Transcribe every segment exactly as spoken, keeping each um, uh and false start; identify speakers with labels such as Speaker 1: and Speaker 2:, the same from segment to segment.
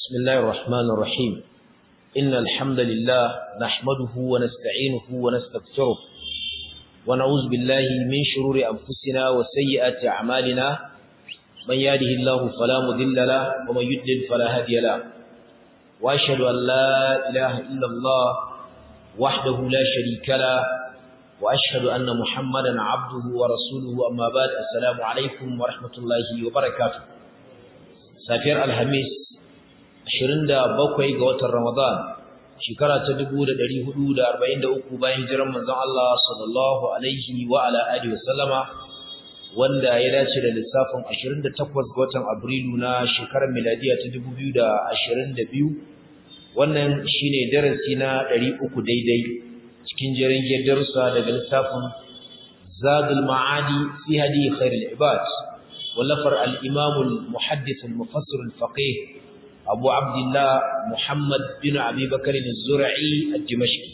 Speaker 1: بسم الله الرحمن الرحيم إن الحمد لله نحمده ونستعينه ونستغفره ونعوذ بالله من شرور أنفسنا وسيئات أعمالنا من يهده الله فلا مضل له ومن يضلل فلا هادي له وأشهد أن لا إله إلا الله وحده لا شريك له وأشهد أن محمدا عبده ورسوله أما بعد السلام عليكم ورحمة الله وبركاته سافر الخميس ashirin da bakwai ga watan Ramadan shekara ta dubu da ɗari hudu da arba'in da uku bayan hijiran manzon Allah sallallahu alaihi wa ala alihi wasallama wanda ya dace da lissafin ashirin da takwas ga watan Abrilu na shekarar miladiya ta dubu biyu da ashirin da biyu wannan shine darasi na ɗari uku daidai cikin jerin darussa daga lissafin Zadul Ma'adi fi hadi khairul ibad wallafar al-Imam al-Muhaddith al-Mufassir al-Faqih Abu Abdullah Muhammad bin Abi Bakr al-Zur'i al-Dimashqi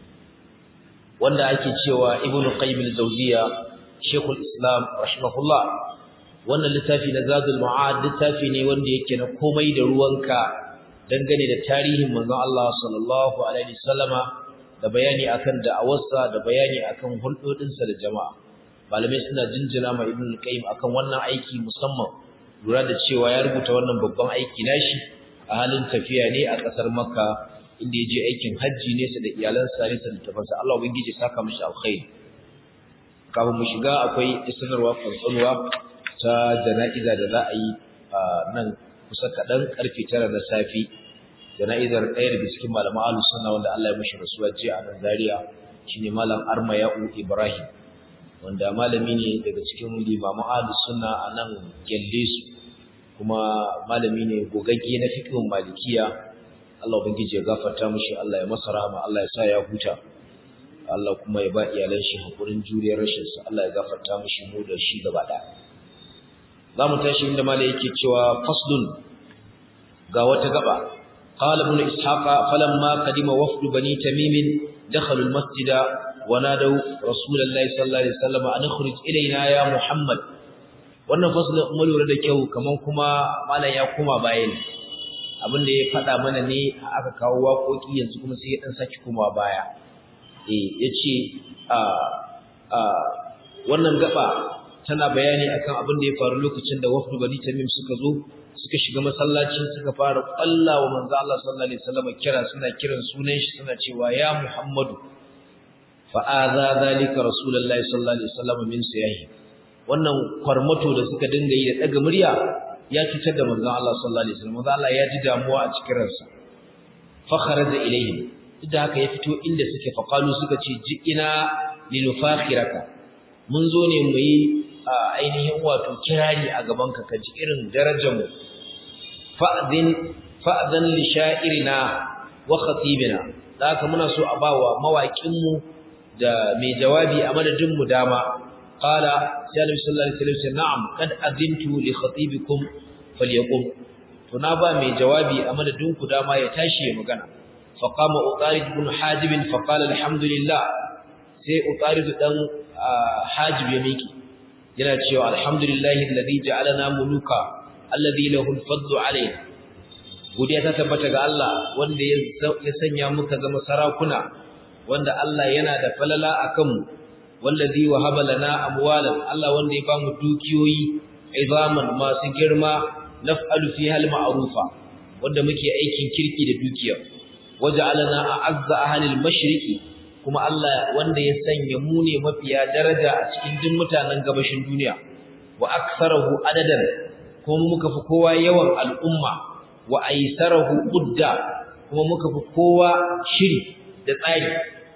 Speaker 1: wanda ake cewa Ibn Qayyim al-Jawziyya Sheikhul Islam rahimahullah wannan littafi na Zadul Ma'ad littafi ne wanda yake na komai da ruwanka dangane da tarihin manzon Allah sallallahu alaihi wasallama da bayani akan da'awarsa da bayani akan hulɗoɗinsa da jama'a malamai suna jinjina ma Ibn Qayyim akan wannan aiki musamman lura da cewa ya rubuta wannan babban aiki nashi a halin tafiya ne a ƙasar Makka inda ya je aikin hajji ne sa da iyalansa ne sa da tafansa Allah ubangiji saka mishi alkhairi kafin mu shiga akwai isnarwa kankanuwa ta jana'iza da za a yi nan kusa kaɗan karfe tara na safi jana'izar ɗaya daga cikin malaman ahlus sunna wanda Allah ya mishi rasuwa jiya a nan Zaria shine malam Armayau Ibrahim wanda malami ne daga cikin limaman ahlus sunna a nan Gellesu kuma malami ne gogagge na fiqhin malikiya Allah ubangiji ya gafarta mishi Allah ya masa rahama Allah ya sa ya huta Allah kuma ya ba iyalan shi hakurin juriyar rashin sa Allah ya gafarta mishi mu da shi gaba daya zamu tashi inda malai yake cewa faslun ga wata gaba qala ibn ishaqa falamma qadima wafdu bani tamim dakhalu almasjida wa nadaw rasulullahi sallallahu alaihi wasallam an khuruj ilaina ya muhammad wannan fasalin mu lura da kyau kaman kuma malam ya koma bayani abin da ya faɗa mana ne aka kawo waƙoƙi yanzu kuma sai ya dan saki koma baya eh yace a a wannan gaba tana bayani akan abin da ya faru lokacin da wafdu bani tamim suka zo suka shiga masallaci suka fara kallawa manzo Allah sallallahu alaihi wasallam kira suna kiran sunan shi suna cewa ya muhammadu fa aza zalika rasulullahi sallallahu alaihi wasallam min siyahi wannan kwarmato da suka dinga yi da daga murya ya cutar da manzon Allah sallallahu alaihi wasallam manzon Allah ya ji damuwa a cikin ransa fa kharaja ilayhim idan haka ya fito inda suke fa qalu suka ce ji'ina linufakhiraka mun zo ne mu yi ainihin wato kirari a gaban ka kaji irin darajar mu fa'din fa'dan li sha'irina wa khatibina haka muna so a bawa mawaƙin mu da mai jawabi a madadin mu dama قال يا النبي صلى الله عليه وسلم نعم قد أذنت لخطيبكم فليقم فنابا من جوابي أمددونك داما يتاشي مغانا فقام أطارد بن حاجب فقال الحمد لله سي أطارد دن حاجب يميكي yana cewa alhamdulillahi alladhi ja'alana muluka alladhi lahu al-fadlu alayna godiya ta tabbata ga Allah wanda ya sanya muka zama sarakuna wanda Allah yana da falala akan mu wallazi wahaba lana amwalan Allah wanda ya bamu dukiyoyi izaman masu girma naf'alu fiha al-ma'rufa wanda muke aikin kirki da dukiya waja'alana a'azza ahli al-mashriqi kuma Allah wanda ya sanya mu ne mafiya daraja a cikin duk mutanen gabashin duniya wa aktsarahu adadan kuma muka fi kowa yawan al'umma wa aisarahu udda kuma muka fi kowa shiri da tsari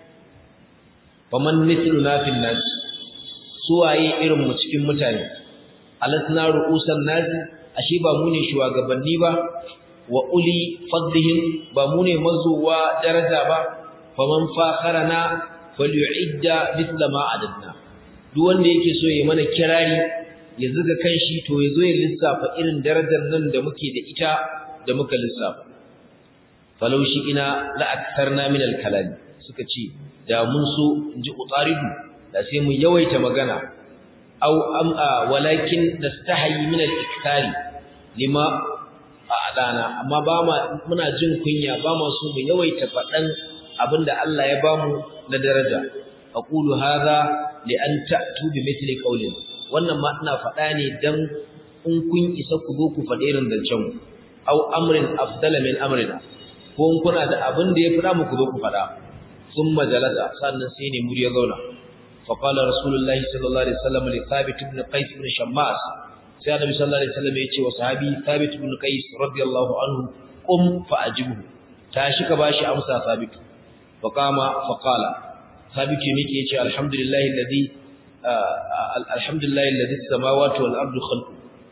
Speaker 1: faman mithluna fil nas suwaye irin mu cikin mutane alasna ru'usan nas ashe ba mu ne shugabanni ba wa uli fadlihim ba mu ne mazuwa daraja ba faman fakharana falyu'idda mithla ma adadna duk wanda yake so ya mana kirari ya zuga kanshi to yazo ya lissafa irin darajar nan da muke da ita da muka lissafa falau shi ina la aktharna min al-kalam suka ce da mun so inji utaridu da sai mu yawaita magana aw am walakin nastahi min al-iktari lima dana amma ba ma muna jin kunya ba ma so mu yawaita fadan abinda Allah ya bamu na daraja aqulu hadha li an ta'tu bi mithli qawli wannan ma ina fada ne dan in kun isa ku zo ku fade irin zancen mu aw amrin afdala min amrina ko in kuna da abin da ya fada mu ku zo ku fada thumma jalasa sannan sai ne muri ya zauna fa qala rasulullahi sallallahu alaihi wasallam li thabit ibn qais ibn shammas sai annabi sallallahu alaihi wasallam ya ce wa sahabi thabit ibn qais radiyallahu anhu qum fa ajibhu tashi ka bashi amsa thabit fa qama fa qala thabit yake yace alhamdulillahi alladhi alhamdulillahi alladhi as-samawati wal ardu khalqu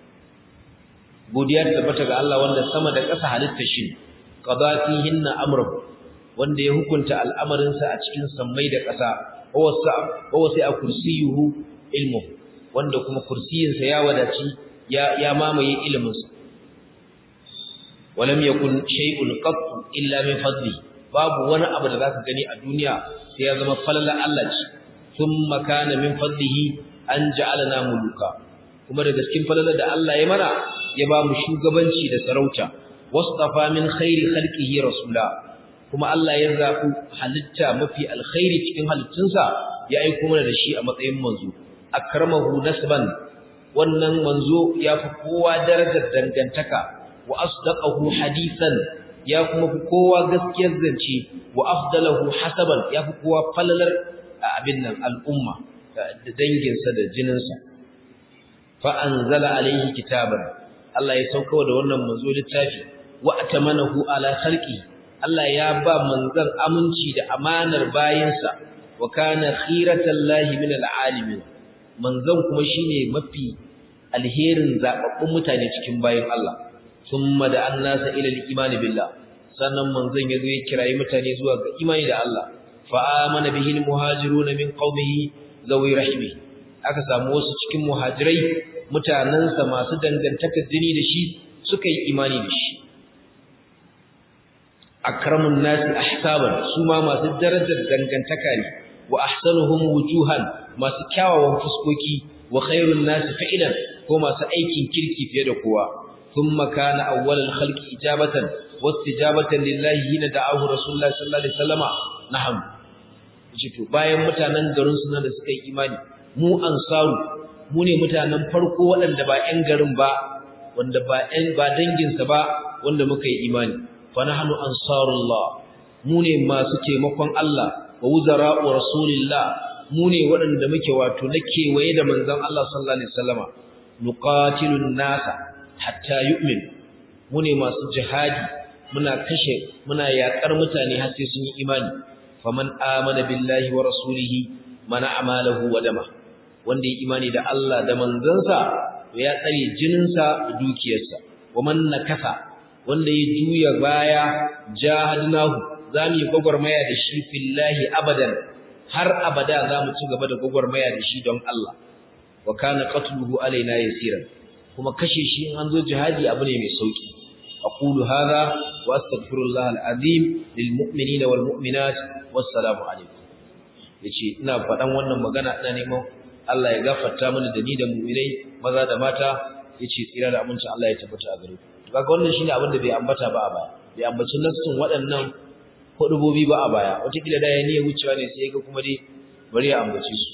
Speaker 1: godiya tabbata ga Allah wanda sama da ƙasa halitta shi qadatihinna amruhu wanda ya hukunta al'amarin sa a cikin sammai da ƙasa wasa wasa a kursiyuhu ilmu wanda kuma kursiyin sa ya wadaci ya ya mamaye ilimin sa walam yakun shay'un qat illa min fadli babu wani abu da zaka gani a duniya sai ya zama falala Allah ce thumma kana min fadlihi an ja'alana muluka kuma daga cikin falala da Allah ya mana ya ba mu shugabanci da sarauta wastafa min khairi khalqihi rasula kuma Allah ya zabu halitta mafi alkhairi cikin halittunsa ya aika mana da shi a matsayin manzo akramahu nasban wannan manzo ya fi kowa darajar dangantaka wa asdaqahu hadithan ya kuma fi kowa gaskiyar zance wa afdalahu hasaban ya fi kowa falalar abin nan al'umma da danginsa da jininsa fa anzala alaihi kitaban Allah ya sauka da wannan manzo littafi wa atamanahu ala khalqi Allah ya ba manzon aminci da amanar bayinsa wa kana khiratallahi min alalamin manzon kuma shine mafi alherin zababbun mutane cikin bayin Allah thumma da annasa ila al-iman billah sannan manzon yazo ya kirayi mutane zuwa ga imani da Allah fa amana bihi al-muhajirun min qaumihi zawi rahimi aka samu wasu cikin muhajirai mutanansa masu dangantakar jini da shi suka yi imani da shi akramun nasi ahsaban suma masu darajar dangantaka ne wa ahsanuhum wujuhan masu kyawawan fuskoki wa khairun nasi fa'ilan ko masu aikin kirki fiye da kowa thumma kana awwalul khalqi ijabatan wastijabatan lillahi hina da'ahu rasulullahi sallallahu alaihi wasallama naham to bayan mutanen garin su da suka yi imani mu ansaru mu ne mutanen farko waɗanda ba ƴan garin ba wanda ba ƴan ba danginsa ba wanda muka yi imani fa nahnu ansarullah mu ne masu taimakon Allah wa wuzara'u rasulillah mu ne waɗanda muke wato na kewaye da manzon Allah sallallahu alaihi wasallama nuqatilun nasa hatta yu'min mu ne masu jihadi muna kashe muna yakar mutane har sai sun yi imani faman amana billahi wa rasulihi mana amalahu wa dama wanda ya imani da Allah da manzansa to ya tsare jininsa da dukiyarsa waman nakasa wanda ya juya baya jahadnahu zamu yi gogormaya da shi fillahi abadan har abada zamu ci gaba da gogormaya da shi don Allah wa kana qatluhu alaina yasiran kuma kashe shi in an zo jihadi abu ne mai sauki aqulu hadha wa astaghfirullah alazim lilmu'minina walmu'minat wassalamu alaikum yace ina faɗan wannan magana ina neman Allah ya gafarta mana da ni da mu'minai maza da mata yace tsira da aminci Allah ya tabbata a gare ku kaga wannan shine abin da bai ambata ba a baya bai ambaci nassun waɗannan hudubobi ba a baya wataƙila da ya ne wucewa ne sai ga kuma dai bari ya ambace su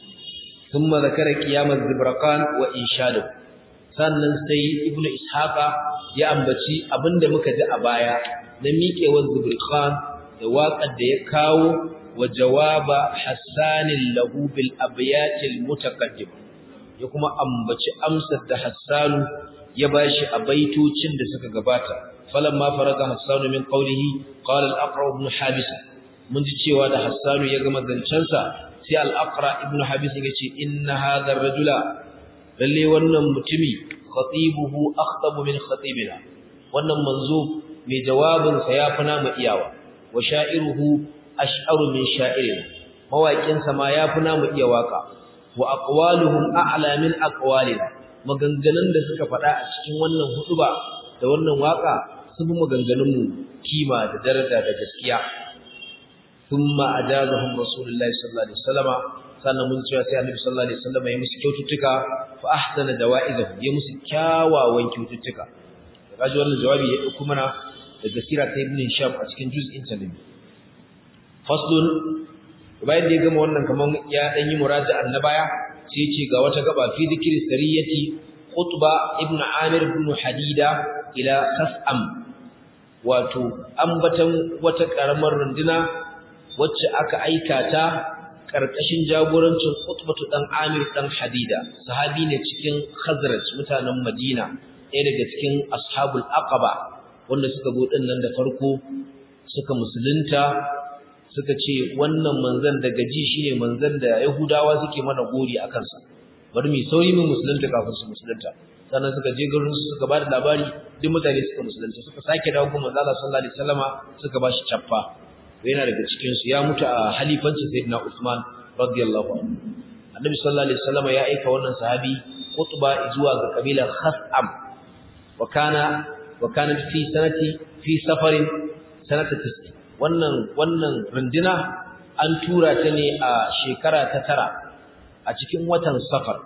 Speaker 1: thumma zakara qiyamat zibraqan wa inshadu sannan sai ibnu ishaqa ya ambaci abinda muka ji a baya na miƙewar zibraqan da waƙar da ya kawo wa jawaba hassanin lahu bil abyatil mutaqaddim ya kuma ambaci amsar da hassanu ya bashi a baitocin da suka gabata falamma faraga hassanu min qawlihi qala al-aqra ibn habis mun ji cewa da hassanu ya gama zancensa sai al-aqra ibn habis ya ce inna hadha ar-rajula lalle wannan mutumi khatibuhu akhtabu min khatibina wannan manzo mai jawabin sa yafi namu iyawa wa sha'iruhu ash'aru min sha'irina mawaƙin sa ma yafi namu iya waka wa aqwaluhum a'la min aqwalina maganganun da suka faɗa a cikin wannan huduba da wannan waka sun bi maganganun mu kima da daraja da gaskiya thumma ajazahum rasulullahi sallallahu alaihi wasallama sannan mun cewa sai annabi sallallahu alaihi wasallama ya musu kyaututtuka fa ahsana dawa'izahum ya musu kyawawan kyaututtuka kaji wannan jawabi ya dauko mana daga sira ta ibn Hisham a cikin juz'in ta nabi faslun bayan da ya gama wannan kaman ya dan yi muraja'a na baya sai ce ga wata gaba fi dhikri sariyati Qutba ibn Amir ibn Hadida ila Khas'am wato ambatan wata karamar runduna wacce aka aika ta karkashin jagorancin Qutbatu dan Amir dan Hadida sahabi ne cikin Khazraj mutanen Madina ɗaya daga cikin ashabul aqaba wanda suka zo din nan da farko suka musulunta suka ce wannan manzon daga ji shine manzon da Yahudawa suke mana gori akan sa bari mu sauri mu musulunta kafin su musulunta sannan suka je garin su suka bada labari duk mutane suka musulunta suka sake dawo kuma manzo Allah sallallahu alaihi wasallama suka bashi chaffa yana daga cikin su ya mutu a halifancin sayyidina Uthman radiyallahu anhu annabi sallallahu alaihi wasallama ya aika wannan sahabi Qutba zuwa ga kabilar Khas'am wa kana wa kana fi sanati fi safarin sanata tis'i wannan wannan runduna an tura ta ne a shekara ta tara a cikin watan safar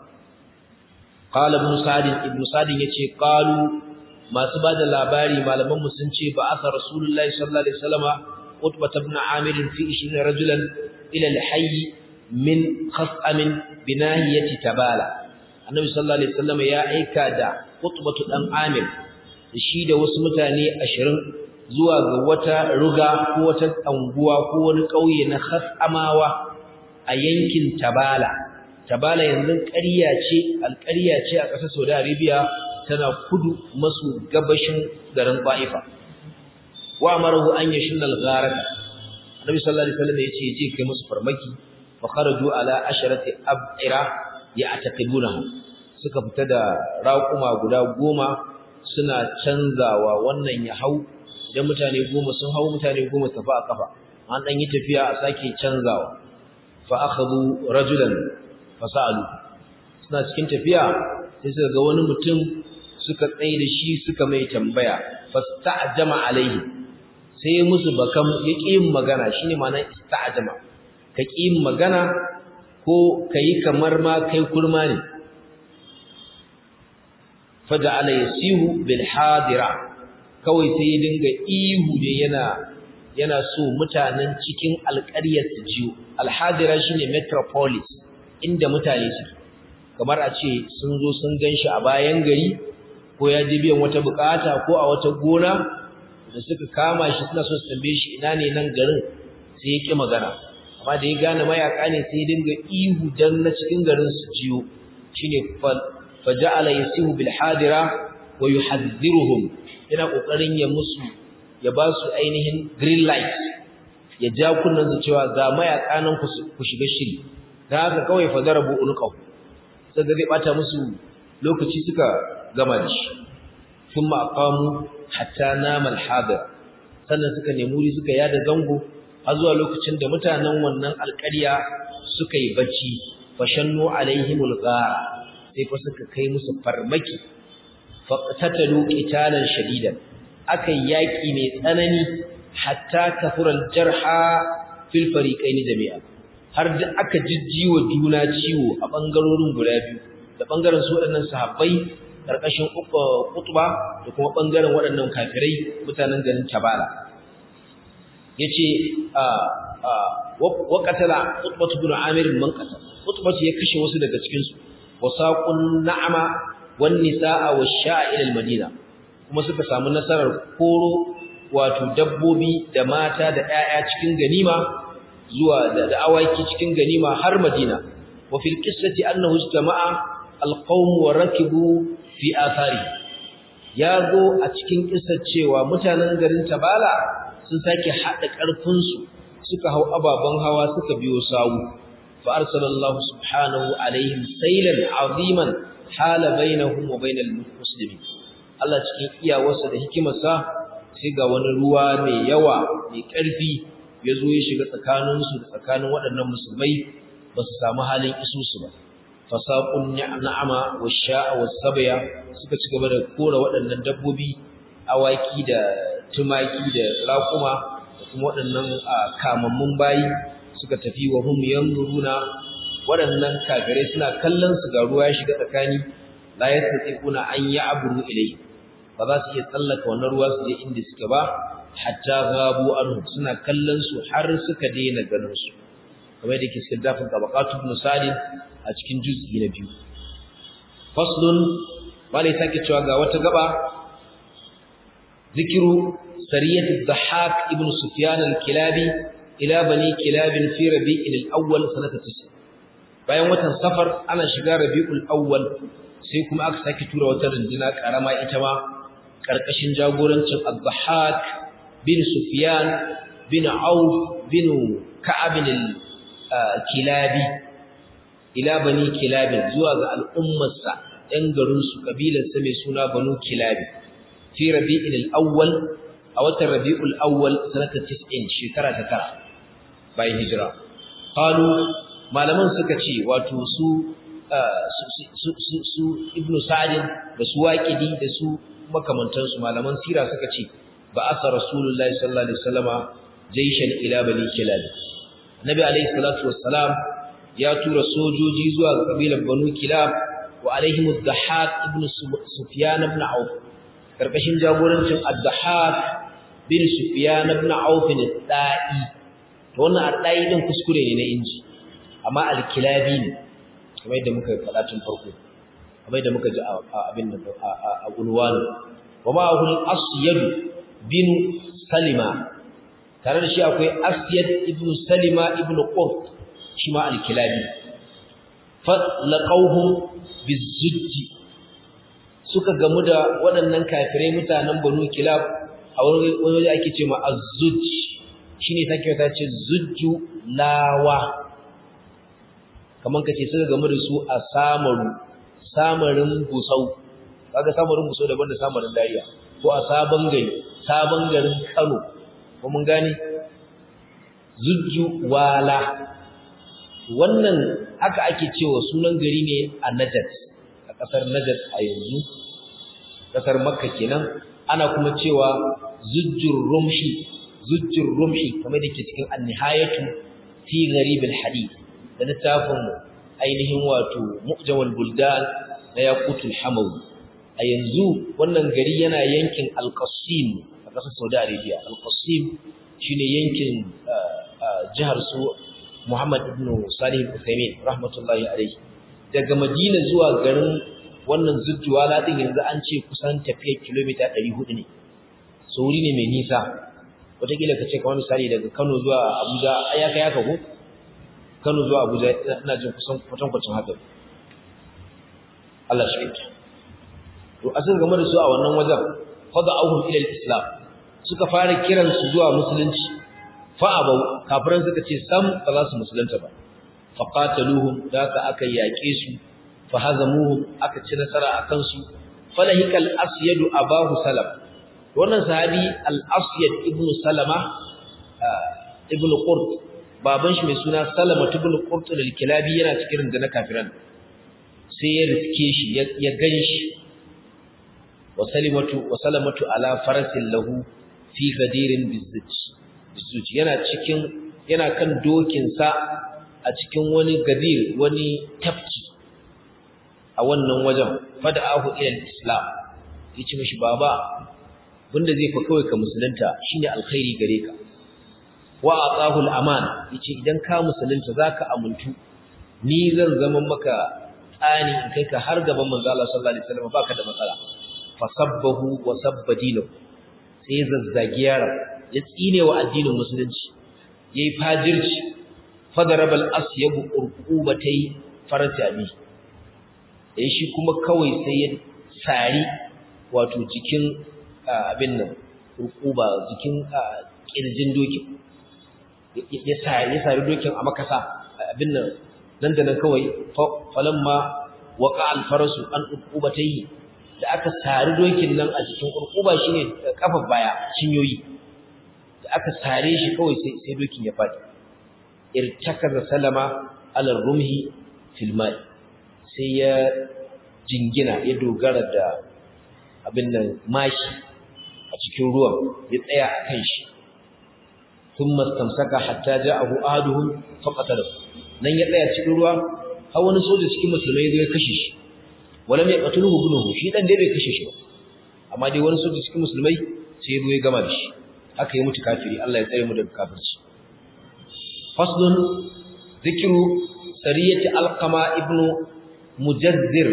Speaker 1: qala ibn sa'd ibn sa'd yace qalu masu bada labari malaman mu sun ce ba asa rasulullahi sallallahu alaihi wasallama Qutbah ibn Amir fi ishirin rajulan ila al-hayy min khas'am binahiyati tabala annabi sallallahu alaihi wasallama ya aika da Qutbah dan Amir shi da wasu mutane ashirin zuwa ga wata ruga ko wata anguwa ko wani kauye na khas'amawa a yankin tabala Tabala yanzu ƙarya ce alƙarya ce a ƙasar Saudi Arabia tana kudu maso gabashin garin Baifa wa amarahu an yashunna al-gharata Annabi sallallahu alaihi wasallam yace je kai musu farmaki fa kharaju ala asharati ab'ira ya'taqibunahu suka fita da raƙuma guda goma suna canzawa wannan ya hau idan mutane goma sun hau mutane goma tafi a kafa an dan yi tafiya a sake canzawa fa akhadhu rajulan fasalu suna cikin tafiya sai suka ga wani mutum suka tsaye da shi suka mai tambaya fasta'jama alaihi sai musu bakam yaki yin magana shine ma'anar ista'jama ka yin magana ko kai kamar ma kai kurma ne faja'ala yasihu bil hadira kawai sai ya dinga ihu da yana yana so mutanen cikin alƙaryar su jiyo al hadira shine metropolis inda mutane suke kamar a ce sun zo sun ganshi a bayan gari ko ya ji biyan wata bukata ko a wata gona da suka kama shi suna so su tambaye shi ina ne nan garin sai ya ki magana amma da ya gane mayaka ne sai ya dinga ihu dan na cikin garin su jiyo shine faja'ala yasihu bil hadira wa yuhadhdhiruhum ina kokarin ya musu ya ba su ainihin green light ya ja kunnan su cewa ga mayaka nan ku shiga shiri da haka kawai fadarabu ulqaw sai da zai bata musu lokaci suka gama da shi thumma aqamu hatta nama al-hadir sannan suka nemi wuri suka yada zango har zuwa lokacin da mutanen wannan alƙarya suka yi bacci fashannu alaihimul ghar sai fa suka kai musu farmaki faqtatalu qitalan shadidan akai yaki mai tsanani hatta kafural jarha fil fariqaini jami'a har da aka jijjiwa juna ciwo a bangarorin guda biyu da bangaren su waɗannan sahabbai karkashin Qutba da kuma bangaren waɗannan kafirai mutanen garin Tabala yace a a wa qatala Qutba ibn Amir man qatala Qutba ya kashe wasu daga cikin su wasaqun na'ama wan nisaa wash-sha'a ila al-Madina kuma suka samu nasarar koro wato dabbobi da mata da ƴaƴa cikin ganima zuwa da awaki cikin ganima har Madina wa fil qissati annahu istama'a alqawm wa rakibu fi athari yago a cikin kissar cewa mutanen garin Tabala sun sake hada karfin su suka hau ababan hawa suka biyo sawu fa arsalallahu subhanahu alaihim saylan aziman hala bainahum wa bainal muslimin Allah cikin iyawarsa da hikimarsa sai ga wani ruwa mai yawa mai ƙarfi ya zo ya shiga tsakaninsu da tsakanin waɗannan musulmai ba su samu halin isusu ba fasaqun na'ama wash-sha'a was-sabya suka ci gaba da kora waɗannan dabbobi awaki da tumaki da raƙuma da kuma waɗannan kamammun bayi suka tafi wa hum yanzuruna waɗannan kafirai suna kallon su ga ruwa ya shiga tsakani la yastatiquna an ya'buru ilayhi ba za su iya tsallaka wannan ruwa su je inda suke ba hatta gabu anhu suna kallon su har suka daina ganin su kamar da yake cikin dafin tabaqatu ibn Salim a cikin juz'i na biyu faslun wale sake cewa ga wata gaba zikiru sariyat ad-Dhahhak ibn Sufyan al-Kilabi ila bani Kilab fi Rabi'il al-awwal sanata tis'a bayan watan safar ana shiga Rabi'ul awwal sai kuma aka sake tura wata runduna karama ita ma karkashin jagorancin ad-Dhahhak bin Sufyan bin Auf bin Ka'ab al-Kilabi ila bani Kilab zuwa ga al'ummarsa ɗan garin su kabilar sa mai suna Banu Kilab fi Rabi'il al-awwal a watan Rabi'ul awwal sanata tis'in shekara ta tara bayan hijira qalu malaman suka ce wato su su su Ibn Sa'd da su Waqidi da su makamantan su malaman sira suka ce ba'atha Rasulullahi sallallahu alaihi wasallama jayshan ila bani Kilab Nabi alaihi salatu wassalam ya tura sojoji zuwa ga kabilar Banu Kilab wa alaihim ad-Dhahhak ibn Sufyan ibn Auf karkashin jagorancin ad-Dhahhak bin Sufyan ibn Auf al-Da'i to wannan al-Da'i din kuskure ne na inji amma al-Kilabi ne kamar yadda muka faɗa tun farko kamar yadda muka ji abin da a unwan wa ma'ahu al-Asyad bin Salima tare da shi akwai Asyad ibn Salima ibn Qurt shi ma al-Kilabi fa laqawhum bizujji suka gamu da waɗannan kafirai mutanen Banu Kilab a wani waje ake ce ma az-zujj shine take ta ce zujju lawa kaman kace suka gamu da su a samaru samarin gusau kaga samarin gusau daban da samarin dariya ko a sabon gari sabon garin Kano ko mun gane zujju wala wannan haka ake cewa sunan gari ne a Najd a kasar Najd a yanzu kasar Makka kenan ana kuma cewa zujjur rumhi zujjur rumhi kamar da ke cikin an-nihayatu fi gharib al-hadith da littafin ainihin wato mu'jamul buldan na yaqutul hamawi a yanzu wannan gari yana yankin al-Qasim a kasar Saudi Arabia al-Qasim shine yankin jihar su Muhammad ibn Salih al-Uthaymeen rahmatullahi alayhi daga Madina zuwa garin wannan zujjuwala din yanzu an ce kusan tafiyar kilomita ɗari hudu ne sauri ne mai nisa wataƙila ka ce kamar misali daga Kano zuwa Abuja ai ya kai haka ko Kano zuwa Abuja ina jin kusan kwatankwacin haka Allah shi yake to asin game da su a wannan wajen fada'uhum ila al-islam suka fara kiran su zuwa musulunci fa abau kafiran suka ce sam ba za su musulunta ba fa qataluhum da ka aka yaƙe su fa hazamuhum aka ci nasara akan su falahikal asyad abahu salam wannan sahabi al-asyad ibn salama ibn qurt baban shi mai suna salama ibn qurt al-kilabi yana cikin rundunar kafiran sai ya riske shi ya ganshi wa salimatu wa salamatu ala farasin lahu fi gadirin bizzuj yana cikin yana kan dokin sa a cikin wani gadir wani tafki a wannan wajen fada'ahu ila al-islam yace mishi baba bunda zai fa kawai ka musulunta shine alkhairi gare ka wa atahu al-aman yace idan ka musulunta zaka amuntu ni zan zama maka tsani in kai ka har gaban manzo Allah sallallahu alaihi wasallam baka da matsala fasabbahu wa sabba dinahu sai zazzagi yara ya tsine wa addinin musulunci yayi fajirci fadarabal asyabu urqubatai farjami eh shi kuma kawai sai ya sari wato jikin abin nan urquba jikin kirjin dokin ya sari ya sari dokin a makasa abin nan nan da nan kawai falamma waqa al farasu an urqubatai da aka sari dokin nan a cikin urquba shine kafar baya cinyoyi da aka sare shi kawai sai sai dokin ya fadi irtakaza salama ala rumhi fil mai sai ya jingina ya dogara da abin nan mashi a cikin ruwan ya tsaya akan shi thumma istamsaka hatta ja'ahu ahaduhum faqatalahu nan ya tsaya cikin ruwa har wani soja cikin musulmai zai kashe shi wala mai qatuluhu ibnuhu shi dan dai bai kashe shi ba amma dai wani soja cikin musulmai sai ya gama da shi haka ya mutu kafiri Allah ya tsare mu daga kafirci faslun zikru sariyati alqama ibnu mujazzir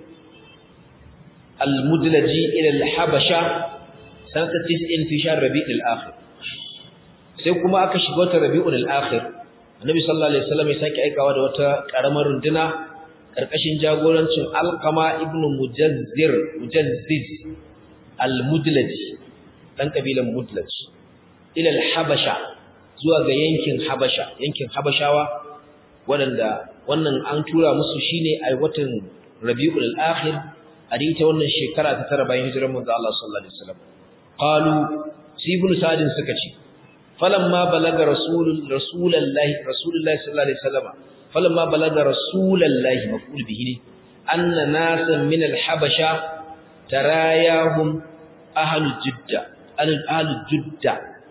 Speaker 1: al-mudlaji ila al-habasha sanata tis'in fi shahr rabi'il akhir sai kuma aka shiga wata rabi'ul akhir annabi sallallahu alaihi wasallam ya saki aikawa da wata karamar runduna karkashin jagorancin alqama ibnu mujazzir mujazziz al-mudlaji dan kabilan mudlaj ila al-habasha zuwa ga yankin habasha yankin habashawa wadanda wannan an tura musu shine a watan rabiul akhir a dinta wannan shekara ta tara bayan hijirar manzo Allah sallallahu alaihi wasallam qalu ibn sa'd suka ce falamma balaga rasulul rasulullahi rasulullahi sallallahu alaihi wasallam falamma balaga rasulullahi maf'ul bihi anna nasan min al-habasha tarayahum ahlul jidda ahlul jidda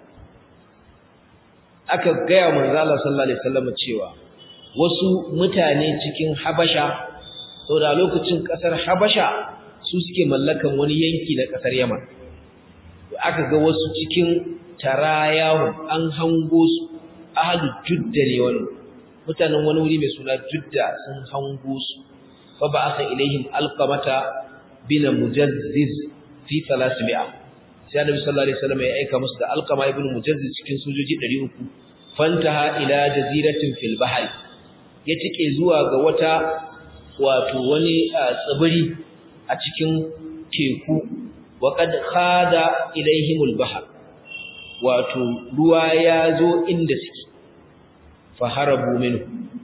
Speaker 1: aka gaya manzo Allah sallallahu alaihi wasallam cewa wasu mutane cikin habasha saboda lokacin kasar habasha su suke mallakan wani yanki na kasar yaman aka ga wasu cikin tarayahu an hango su ahlul jidda ne wani mutanen wani wuri mai suna jidda sun hango su fa ba'atha ilaihim alqamata bin mujazziz fi thalath mi'a sai annabi sallallahu alaihi wasallam ya aika musu da alqama ibn mujazziz cikin sojoji ɗari uku fantaha ila jaziratin fil bahri ya tike zuwa ga wata wato wani tsibiri a cikin teku wa qad khada ilaihimul bahr wato ruwa ya zo inda suke fa harabu minhu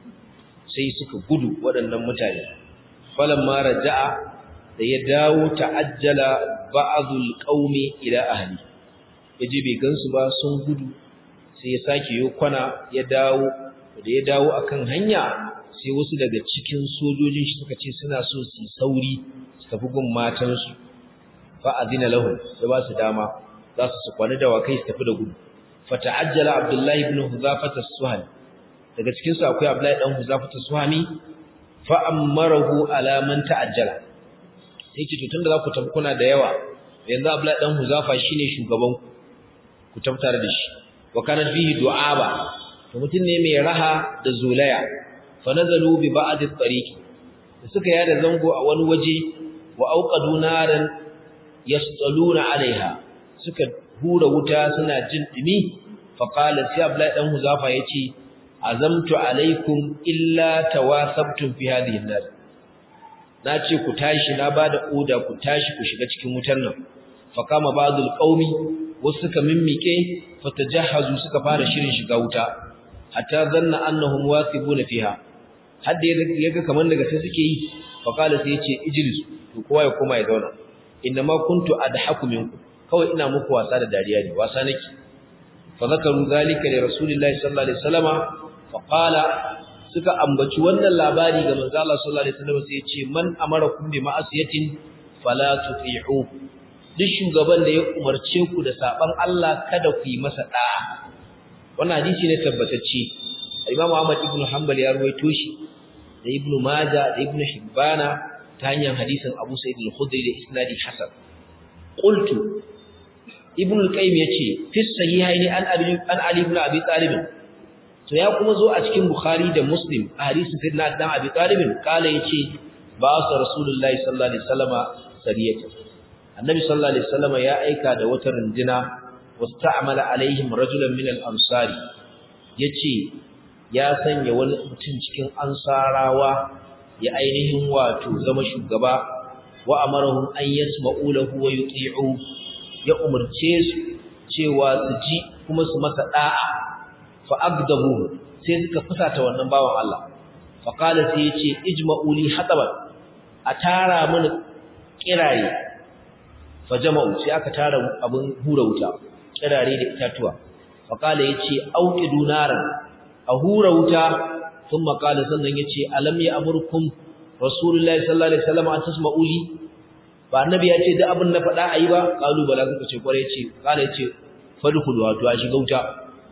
Speaker 1: sai suka gudu waɗannan mutane falamma raja'a da ya dawo ta'ajjala ba'dul qaumi ila ahli yaje bai gansu ba sun gudu sai ya sake yo kwana ya dawo da ya dawo akan hanya sai wasu daga cikin sojojin shi suka ce suna so su sauri su tafi gun matan su fa adina lahu sai ba su dama za su su kwana da wakai su tafi da gudu fa ta'ajjala abdullahi ibn huzafah as-suhani daga cikin su akwai abdullahi dan huzafah as-suhani fa amarahu ala man ta'ajjala sai ce tunda za ku tafi kuna da yawa yanzu Abdullahi dan Huzafa shine shugaban ku ku tabbatar da shi wa kana fihi du'aba to mutun ne mai raha da zulaya fa nazalu bi ba'd at-tariq suka yada zango a wani waje wa auqadu naran yastaluna alaiha suka hura wuta suna jin dumi fa qala sai Abdullahi dan Huzafa yace azamtu alaikum illa tawasabtum fi hadhihi an-nar na ce ku tashi na bada oda ku tashi ku shiga cikin wutar nan fa kama ba'dul qaumi wasu suka mimmike fatajahhazu suka fara shirin shiga wuta hatta zanna annahum waqibuna fiha hadda yaga kaman daga sai suke yi fa kala sai yace ijlis to kowa ya koma ya zauna inna ma kuntu adhaku minkum kawai ina muku wasa da dariya ne wasa nake fa zakaru zalika li rasulillahi sallallahu alaihi wasallama fa qala suka ambaci wannan labari ga manzo Allah sallallahu alaihi wasallam sai ya ce man amarakum bi ma'asiyatin fala tuti'u duk shugaban da ya umarce ku da saban Allah kada ku yi masa da'a wannan hadisi ne tabbatacce Imam Ahmad ibn Hanbal ya ruwaito shi da Ibn Majah da Ibn Hibbana ta hanyar hadisin Abu Sa'id al-Khudri da isnadi hasan qultu Ibn al-Qayyim yace fi sahihaini an Ali an Ali ibn Abi Talib to ya kuma zo a cikin Bukhari da Muslim a hadisin Sayyidina Dan Abi Talib kala yace ba sa Rasulullahi sallallahu alaihi wasallama sariyata Annabi sallallahu alaihi wasallama ya aika da wata runduna wasta'mala alaihim rajulan min al-ansari yace ya sanya wani mutum cikin ansarawa ya ainihin wato zama shugaba wa amarahum an yasma'u lahu wa yuti'u ya umurce su cewa su ji kuma su masa da'a fa agdabu sai suka fusata wannan bawan Allah fa qala sai yace ijma'u li hataban a tara mun kirare fa jama'u sai aka tara abun hura wuta kirare da itatuwa fa qala yace auqidu naran a hura wuta thumma qala sannan yace alam ya amurkum rasulullahi sallallahu alaihi wasallam an tasma'u li ba annabi yace da abin na faɗa ayi ba qalu bala suka ce kware yace qala yace fadkhulu wato a shiga wuta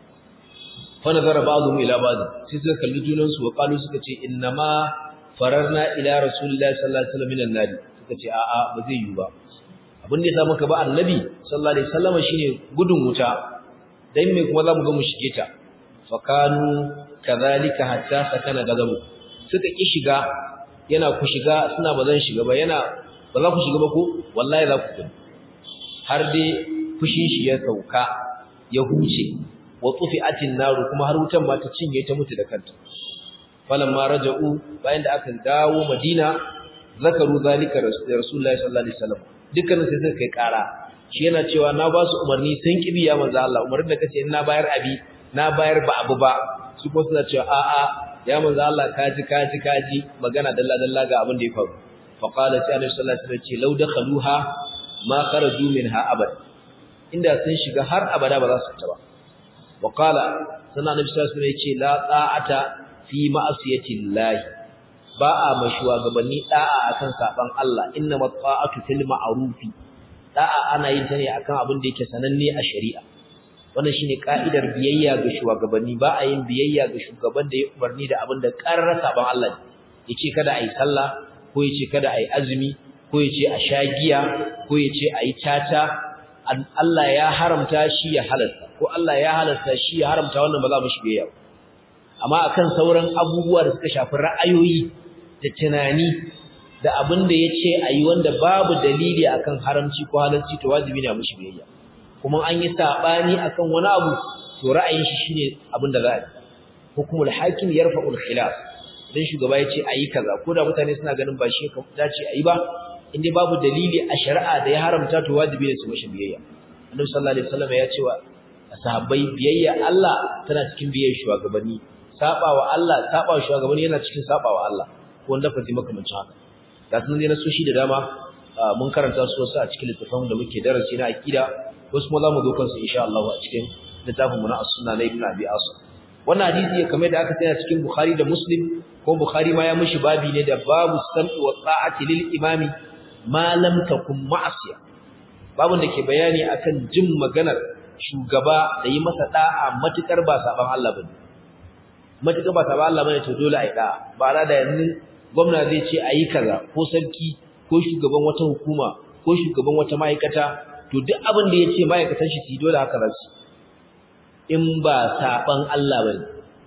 Speaker 1: fa nazara ba'dhum ila ba'd sai suka kalli junan su wa qalu suka ce innama fararna ila rasulillahi sallallahu alaihi wasallam minan nar suka ce a'a ba zai yi ba abin da ya samu ka ba annabi sallallahu alaihi wasallam shine gudun wuta dan me kuma zamu ga mu shige ta fa kanu kadhalika hatta sakana gadabu suka ki shiga yana ku shiga suna bazan shiga ba yana ba za ku shiga ba ko wallahi za ku har dai fushin shi ya sauka ya huce wa tufi'atin naru kuma har wutan ma ta cinye ta mutu da kanta falamma raja'u bayan da aka dawo Madina zakaru zalika rasulullahi sallallahu alaihi wasallam dukkan sai suka kai kara shi yana cewa na ba su umarni sun kibi ya manzo Allah umarnin da kace in na bayar abi na bayar ba abu ba su ko suna cewa a a ya manzo Allah kaji kaji kaji magana dalla dalla ga abin da ya faru fa qala sai annabi sallallahu alaihi wasallam ce law dakhaluha ma kharaju minha abad inda sun shiga har abada ba za su fita ba wa qala sannan annabi sallallahu alaihi wasallam ya ce la ta'ata fi ma'asiyati llahi ba a mashuwa gabanni da'a akan saban Allah innamat ta'atu fil ma'rufi da'a ana yin ta ne akan abin da yake sananne a shari'a wannan shine ka'idar biyayya ga shugabanni ba a yin biyayya ga shugaban da ya umarni da abin da karrar saban Allah yace kada ayi sallah ko yace kada ayi azumi ko yace a shagiya ko yace ayi tata Allah ya haramta shi ya halalta ko Allah ya halalta shi ya haramta wannan ba za mu shi biyayya amma akan sauran abubuwa da suka shafi ra'ayoyi da tunani da abin da yace ayi wanda babu dalili akan haramci ko halalci to wajibi ne a mushi biyayya kuma an yi sabani akan wani abu to ra'ayin shi shine abin da za a yi hukumul hakim yarfa'ul khilaf dan shugaba yace ayi kaza ko da mutane suna ganin ba shi ka dace ayi ba inda babu dalili a shari'a da ya haramta to wajibi ne su mushi biyayya annabi sallallahu alaihi wasallam ya ce wa sahabbai biyayya Allah tana cikin biyayya shugabanni sabawa Allah sabawa shugabanni yana cikin sabawa Allah ko wanda faji makamancin haka ga sunan dai na soshi da dama mun karanta su wasu a cikin littafin da muke darasi na akida wasu kuma zamu zo kansu insha Allah a cikin littafin mu na as-sunna na ibn abi asim wannan hadisi kamar da aka tsaya cikin bukhari da muslim ko bukhari ma ya mishi babi ne da babu sam'i wa ta'ati lil imami ma lam takun ma'asiya babun da ke bayani akan jin maganar shugaba da yi masa da'a matukar ba saban Allah bane matukar ba saban Allah bane to dole ai da'a ba ra da yanzu gwamna zai ce ayi kaza ko sarki ko shugaban wata hukuma ko shugaban wata ma'aikata to duk abin da yace ma'aikatan shi su dole haka zasu in ba saban Allah bane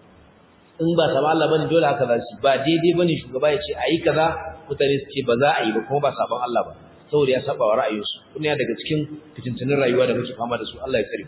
Speaker 1: in ba saban Allah bane dole haka zasu ba daidai bane shugaba yace ayi kaza mutane su ce ba za a yi ba kuma ba saban Allah ba saboda ya saba wa ra'ayinsu kuma ya daga cikin fitintunin rayuwa da muke fama da su Allah ya tsare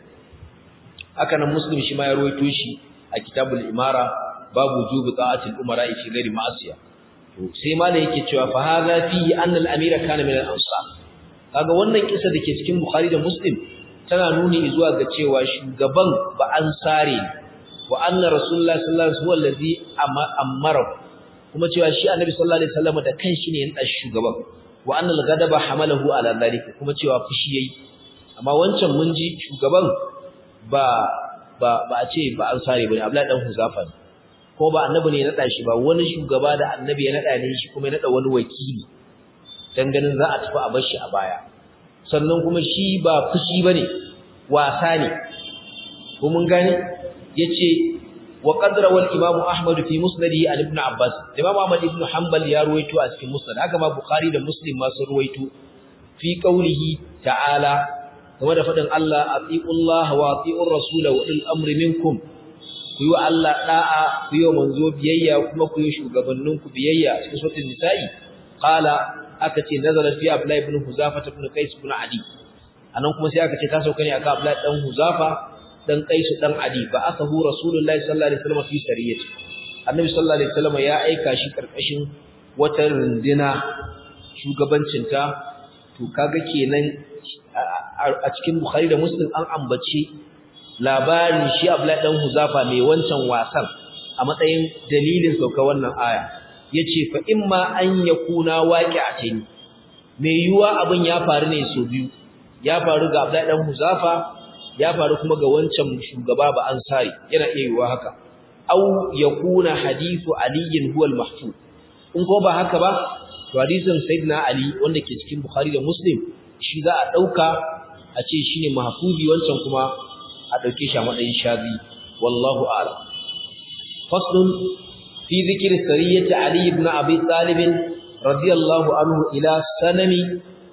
Speaker 1: haka nan muslim shi ma ya rawaito shi a kitabul imara babu wujubi ta'atil umara fi ghairi ma'asiya to sai ma da yake cewa fa hadha fi anna al-amira kana min al-ansar kaga wannan kisa dake cikin bukhari da muslim tana nuni zuwa ga cewa shugaban ba ansare wa anna rasulullahi sallallahu alaihi wasallam allazi amara kuma cewa shi annabi sallallahu alaihi wasallam da kanshi ne ya shugaban wa annal ghadaba hamalahu ala dhalika kuma cewa fushi yayi amma wancan mun ji shugaban ba ba ba a ce ba ansare bane Abdullahi dan Huzafa ko ba annabi ne ya nada shi ba wani shugaba da annabi ya nada ne shi kuma ya nada wani wakili dan ganin za a tafi a bar shi a baya sannan kuma shi ba fushi bane wasa ne ko mun gane yace wa qadra wal imam ahmad fi musnadihi an ibn abbas imam ahmad ibn hanbal ya ruwaito a cikin musnad haka ma bukhari da muslim ma sun ruwaito fi qawlihi ta'ala kuma da fadin Allah atiullah wa atiur rasul wa ulil amri minkum ku yi wa Allah da'a ku yi manzo biyayya kuma ku yi shugabannin ku biyayya cikin suratul nisa'i qala aka ce nazala fi abdullah ibn huzafa ibn qais ibn adi anan kuma sai aka ce ta sauka ne akan abdullah dan huzafa dan Qais dan Adi ba aka hu Rasulullahi sallallahu alaihi wasallam fi sariyati Annabi sallallahu alaihi wasallam ya aika shi karkashin wata runduna shugabancinta to kaga kenan a cikin Bukhari da Muslim an ambaci labarin shi Abdullah dan Huzafa mai wancan wasan a matsayin dalilin sauka wannan aya yace fa imma an yakuna waqi'atayn mai yuwa abin ya faru ne so biyu ya faru ga Abdullah dan Huzafa ya faru kuma ga wancan shugaba ba ansari yana iya yiwa haka aw yakuna hadithu ali huwa al-mahfuz in ko ba haka ba to hadisin sayyidina ali wanda ke cikin bukhari da muslim shi za a dauka a ce shine mahfuzi wancan kuma a dauke shi a matsayin shazi wallahu a'lam faslun fi dhikri sariyati ali ibn abi talib radiyallahu anhu ila sanami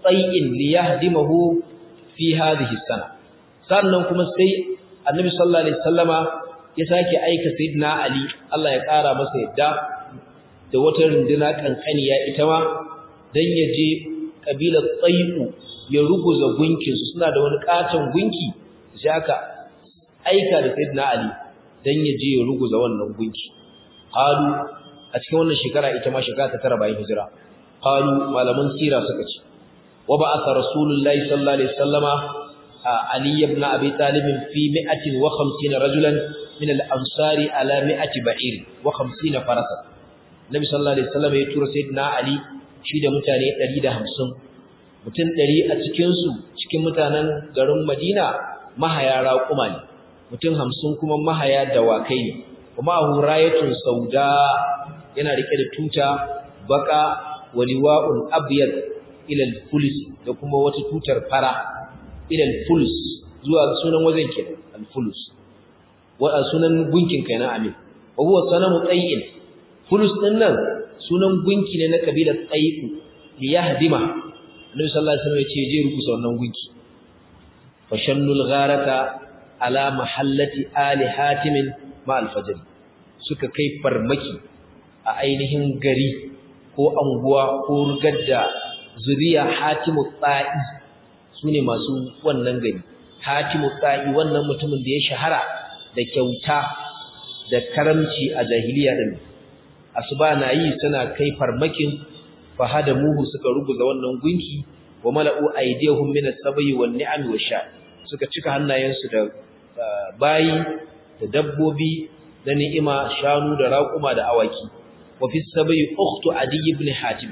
Speaker 1: tayyin li yahdimahu fi hadhihi sana sannan kuma sai annabi sallallahu alaihi wasallama ya sake aika sayyidina ali Allah ya kara masa yadda da wata runduna kankaniya ita ma dan ya je kabilar tayyu ya ruguza gunkin su suna da wani katon gunki sai aka aika da sayyidina ali dan ya je ya ruguza wannan gunki qalu a cikin wannan shekara ita ma shekara ta tara bayan hijira qalu malaman sira suka ce wa ba'atha rasulullahi sallallahu alaihi wasallama ali ibn abi talib fi mi'atin wa khamsina rajulan min al-ansari ala mi'ati ba'ir wa khamsina farasa nabi sallallahu alaihi wasallam ya tura sayyidina ali shi da mutane ɗari da hamsin mutum ɗari a cikin su cikin mutanen garin madina mahaya raquma ne mutum hamsin kuma mahaya dawakai ne kuma hurayatun sauda yana rike da tuta baka waliwa'un abyad ila al-fuls da kuma wata tutar fara ila al-fuls zuwa sunan wajen kenan al-fuls wa sunan gunkin kenan amin wa huwa sanamu tayyin fuls din nan sunan gunki ne na kabilar tayyiku li yahdima annabi sallallahu alaihi wasallam ya ce je rukusa wannan gunki fashannul gharata ala mahallati ali hatim ma al-fajr suka kai farmaki a ainihin gari ko anguwa ko rugar da zuriya hatimu tsa'i sune masu wannan gari hatimu tsa'i wannan mutumin da ya shahara da kyauta da karamci a jahiliya din asuba na yi suna kai farmakin fahadamuhu suka ruguza wannan gunki wa mala'u aydihum min as-sabai wan ni'am wa sha suka cika hannayensu da bayi da dabbobi da ni'ima shanu da raƙuma da awaki wa fi sabai ukhtu adi ibn hatim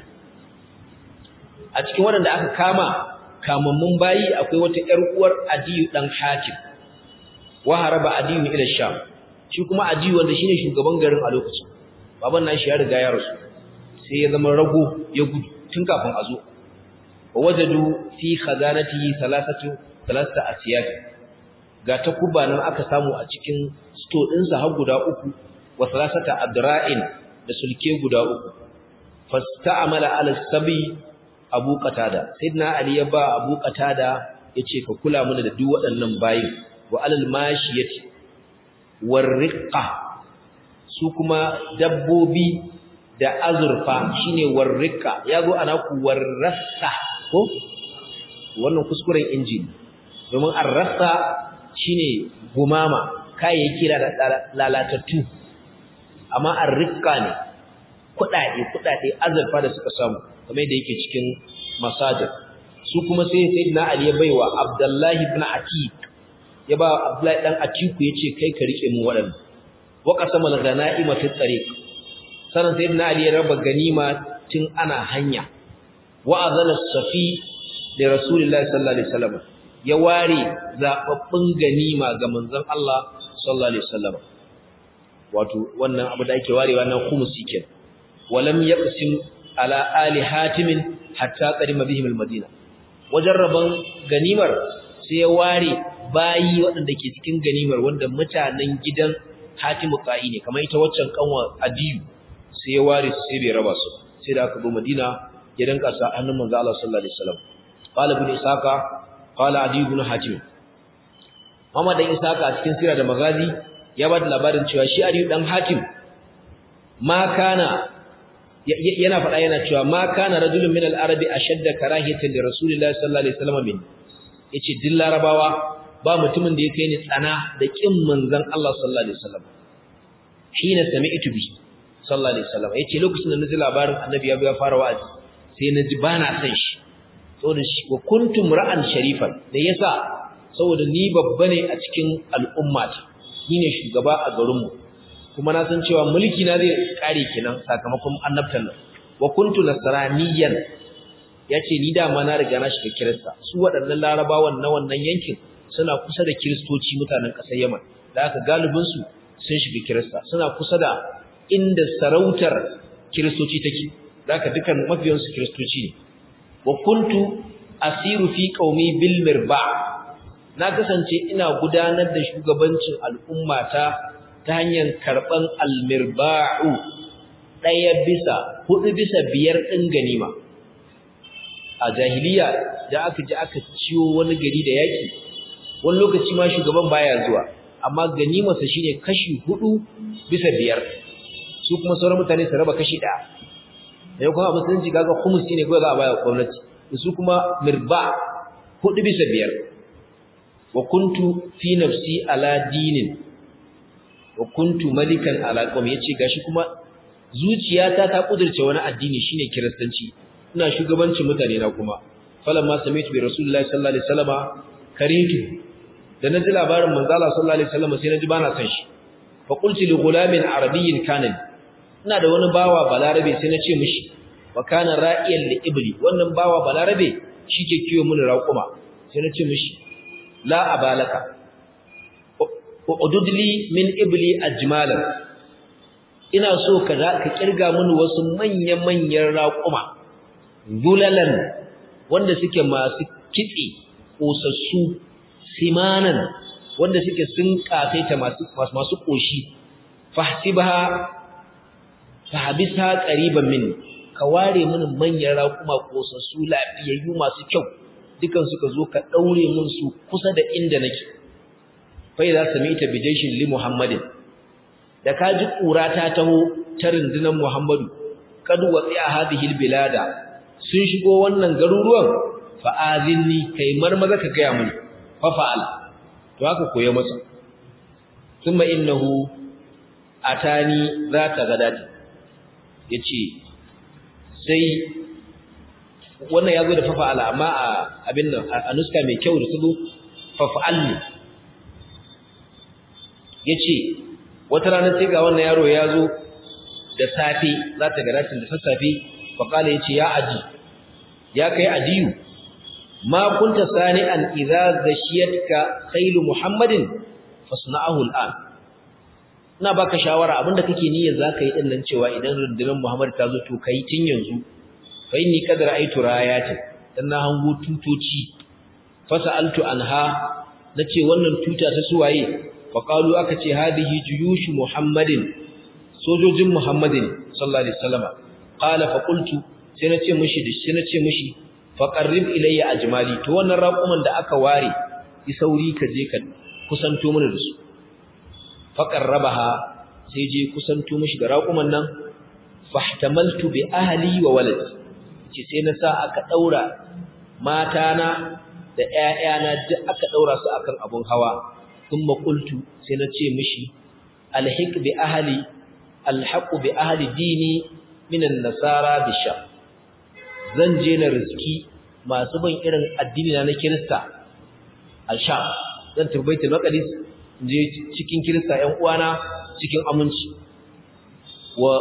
Speaker 1: a cikin wanda aka kama kamammun bayi akwai wata ƴar uwar adi dan hatim wa haraba adi ila sham shi kuma adi wanda shine shugaban garin a lokacin baban nashi ya riga ya rasu sai ya zama rago ya gudu tun kafin a zo wa wajadu fi khazanatihi thalathatu thalatha asiyat ga takuba nan aka samu a cikin sto ɗinsa har guda uku wa thalathata adra'in da sulke guda uku fasta'amala ala sabi abu qatada sayyidina ali ya ba abu qatada yace ka kula mana da duk waɗannan bayi wa alal mashiyati warriqa su kuma dabbobi da azurfa shine warriqa yazo ana ku warrasa ko wannan kuskuren injini domin arrasa shine gumama kayayyaki da lalatattu amma arriqa ne kudade kudade azurfa da suka samu kamar da yake cikin masajid su kuma sai sayyidina ali ya baiwa abdullahi ibn atiq ya ba abdullahi dan atiku yace kai ka rike mu wadannan wa qasamal ghanaima fi tariq sanan sayyidina ali ya raba ganima tun ana hanya wa azala safi li rasulillahi sallallahu alaihi wasallam ya ware zababbun ganima ga manzon Allah sallallahu alaihi wasallam wato wannan abu da ake warewa na khumusi kenan walam yaqsim ala ali hatim hatta qadima bihim almadina wajarraban ganimar sai ya ware bayi waɗanda ke cikin ganimar wanda mutanen gidan hatimu qa'i ne kamar ita waccan kanwa adiyu sai ya ware su sai bai raba su sai da aka zo madina ya danka sa hannun manzo Allah sallallahu alaihi wasallam qala ibn isaka qala adiyu ibn hatim Muhammad dan isaka a cikin sira da magazi ya ba da labarin cewa shi adiyu dan hatim ma kana yana faɗa yana cewa ma kana rajulun min al-arabi ashadda karahiyatan li rasulillahi sallallahu alaihi wasallam min yace din larabawa ba mutumin da yake ni tsana da kin manzon Allah sallallahu alaihi wasallam shine sami'tu bi sallallahu alaihi wasallam yace lokacin da naji labarin annabi ya ya fara wa'azi sai naji bana san shi saboda shi wa kuntum ra'an sharifan da yasa saboda ni babba ne a cikin al'ummata ni ne shugaba a garinmu kuma na san cewa mulki na zai kare kenan sakamakon annabtan nan wa kuntu nasraniyan yace ni da ma na riga na shiga kirista su waɗannan larabawan na wannan yankin suna kusa da kristoci mutanen ƙasar Yaman da aka galibin su sun shiga kirista suna kusa da inda sarautar kristoci take da aka dukan mafiyan su kristoci ne wa kuntu asiru fi qaumi bil mirba na kasance ina gudanar da shugabancin al'ummata ta hanyar karɓan almirba'u ɗaya bisa hudu bisa biyar ɗin ganima a jahiliya da aka ji aka ciyo wani gari da yaki wani lokaci ma shugaban baya zuwa amma ganimarsa shine kashi hudu bisa biyar su kuma sauran mutane su raba kashi ɗaya sai kuma musulunci kaga khumusi ne kawai za a baya gwamnati su kuma mirba hudu bisa biyar wa kuntu fi nafsi ala dinin wa kuntu malikan ala qawm yace gashi kuma zuciyata ta kudurce wani addini shine kiristanci ina shugabancin mutane na kuma falamma sami'tu bi rasulillahi sallallahu alaihi wasallama karitu da naji labarin manzo Allah sallallahu alaihi wasallama sai naji bana san shi fa qultu li ghulamin arabiyyin kana ina da wani bawa balarabe sai nace mishi wa kana ra'iyan li ibli wannan bawa balarabe shike kiyo mun raquma sai nace mishi la abalaka ududli min ibli ajmalan ina so ka ka kirga mun wasu manyan manyan raquma zulalan wanda suke masu kitse kosassu simanan wanda suke sun kafaita masu masu koshi fahsibaha fahabisa qariban min ka ware mun manyan raquma kosassu lafiyayyu masu kyau dukan suka zo ka daure mun su kusa da inda nake fa idza samita bijayshin li muhammadin da kaji kura ta taho ta rundunar muhammadu kad wasi'a hadhihi albilada sun shigo wannan garuruwan fa azinni kai marmaza ka ga mun fa fa'al to haka koye masa kuma innahu atani zata gadati yace sai wannan yazo da fafa'ala amma a abin nan a nuska mai kyau da tudu fafa'alni yace wata rana sai ga wannan yaro yazo da safi zata ga ratin da sassafe fa kala yace ya aji ya kai ajiyu ma kunta sani'an idza gashiyatka khailu muhammadin fasna'ahu al'an ina baka shawara abinda kake niyyar zaka yi dinnan cewa idan rundunar muhammad ta zo to kai tun yanzu fa inni qad ra'aytu rayatin dan na hango tutoci fasaltu anha nace wannan tuta ta suwaye fa qalu aka ce hadihi juyush muhammadin sojojin muhammadin sallallahu alaihi wasallam qala fa qultu sai nace mishi sai nace mishi fa qarrib ilayya ajmali to wannan raquman da aka ware ki sauri ka je ka kusanto mana da su fa qarrabaha sai je kusanto mishi da raquman nan fahtamaltu bi ahli wa waladi ce sai na sa aka daura matana da ƴaƴana duk aka daura su akan abun hawa thumma qultu sai na ce mishi alhiq bi ahli alhaq bi ahli dini min an-nasara bi sham zan je na riski masu bin irin addini na Kirista a Sham zan turbaitul maqdis je cikin Kirista ƴan uwana cikin aminci wa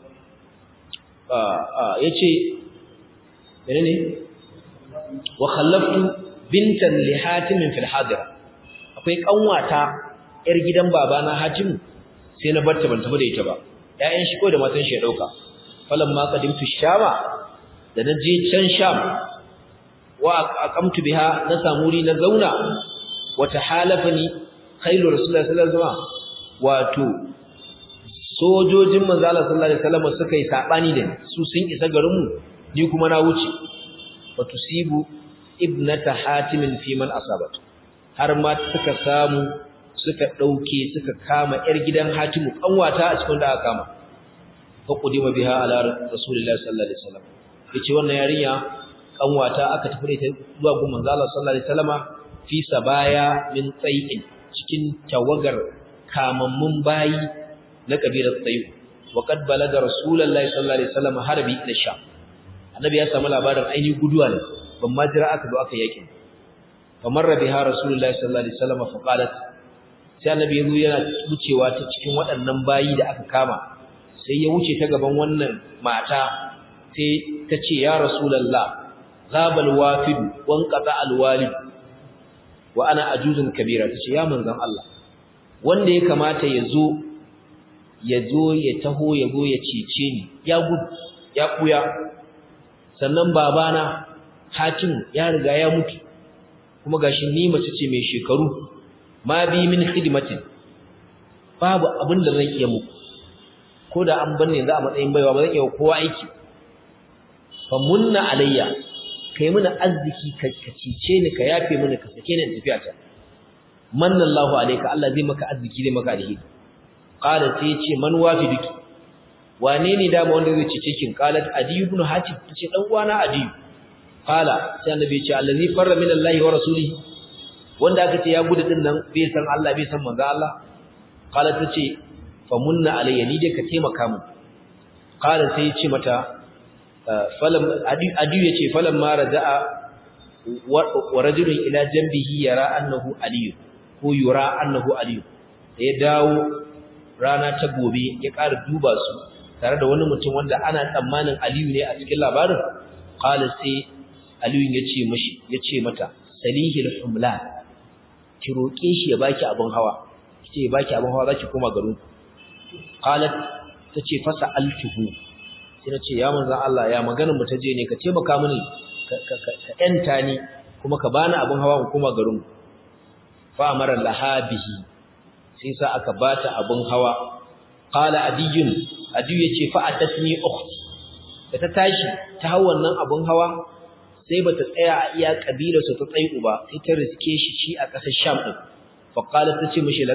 Speaker 1: a yace menene wa khallaftu bintan li hatim fil hadira akwai kanwata yar gidan babana hatim sai na barta ban tafi da ita ba ƴaƴan shi ko da matan shi ya dauka falamma qadimtu shama da naje can sham wa aqamtu biha na samuri na zauna wa tahalafani khairu rasulullahi sallallahu alaihi wasallam wato sojojin manzo Allah sallallahu alaihi wasallam suka yi sabani da su sun isa garin mu ni kuma na wuce watusibu ibnata hatimin fi man asabat har ma suka samu suka dauke suka kama yar gidan hatimu kanwata a cikin da aka kama fa qudima biha ala rasulillahi sallallahu alaihi wasallam yace wannan yarinya kanwata aka tafi da ita zuwa gun manzo Allah sallallahu alaihi wasallama fi sabaya min tsai'in cikin tawagar kamammun bayi na kabilar tsayu wa qad balaga rasulullahi sallallahu alaihi wasallama harbi ila sham annabi ya samu labarin aini guduwa ne ban ma jira aka zo aka yake kamar rabiha rasulullahi sallallahu alaihi wasallam fa qalat sai annabi yazo yana wucewa ta cikin waɗannan bayi da aka kama sai ya wuce ta gaban wannan mata sai ta ce ya rasulullah ghabal wafid wan qata al walid wa ana ajuzun kabira tace ya manzon Allah wanda ya kamata ya zo ya zo ya taho ya go ya cece ni ya gudu ya kuya sannan babana Hatim ya riga ya mutu kuma gashi ni mace ce mai shekaru ma bi min khidmatin babu abin da zan iya muku ko da an banne za a matsayin baiwa ba zan iya kowa aiki fa munna alayya kai mini arziki ka cice ni ka yafe mini ka sake ni in tafiya ta manallahu alayka Allah zai maka arziki zai maka alheri qala sai ya ce man wafiduki wane ne dama wanda zai cice kin qalat adi ibn hatim tace dan uwana adi qala sai annabi ya ce allazi farra min allahi wa rasulihi wanda aka ce ya gudu din nan bai san Allah bai san manzo Allah qala tace famunna alayya ni dai ka taimaka mu qala sai ya ce mata falam adi adi ya ce falam ma raja'a wa rajulun ila janbihi yara annahu aliyu ko yura annahu aliyu da ya dawo rana ta gobe ya ƙara duba su tare da wani mutum wanda ana tsammanin aliyu ne a cikin labarin qala sai aliyu ya ce mishi ya ce mata salihil humlan ki roke shi ya baki abin hawa kice ya baki abin hawa zaki koma garin qalat tace fasa altuhu sai nace ya manzon Allah ya maganar mu ta je ne ka taimaka mini ka ‘yanta ni kuma ka bani abin hawa in kuma garin fa'amarar lahabihi sai sa aka bata abin hawa ƙala adiyun adiyu ya ce fa'atat ni ukhti da ta tashi ta hau wannan abin hawa sai ba ta tsaya a iya ƙabilarsa ta tsaye ba sai ta riske shi shi a ƙasar sham ɗin faƙala ta ce mashi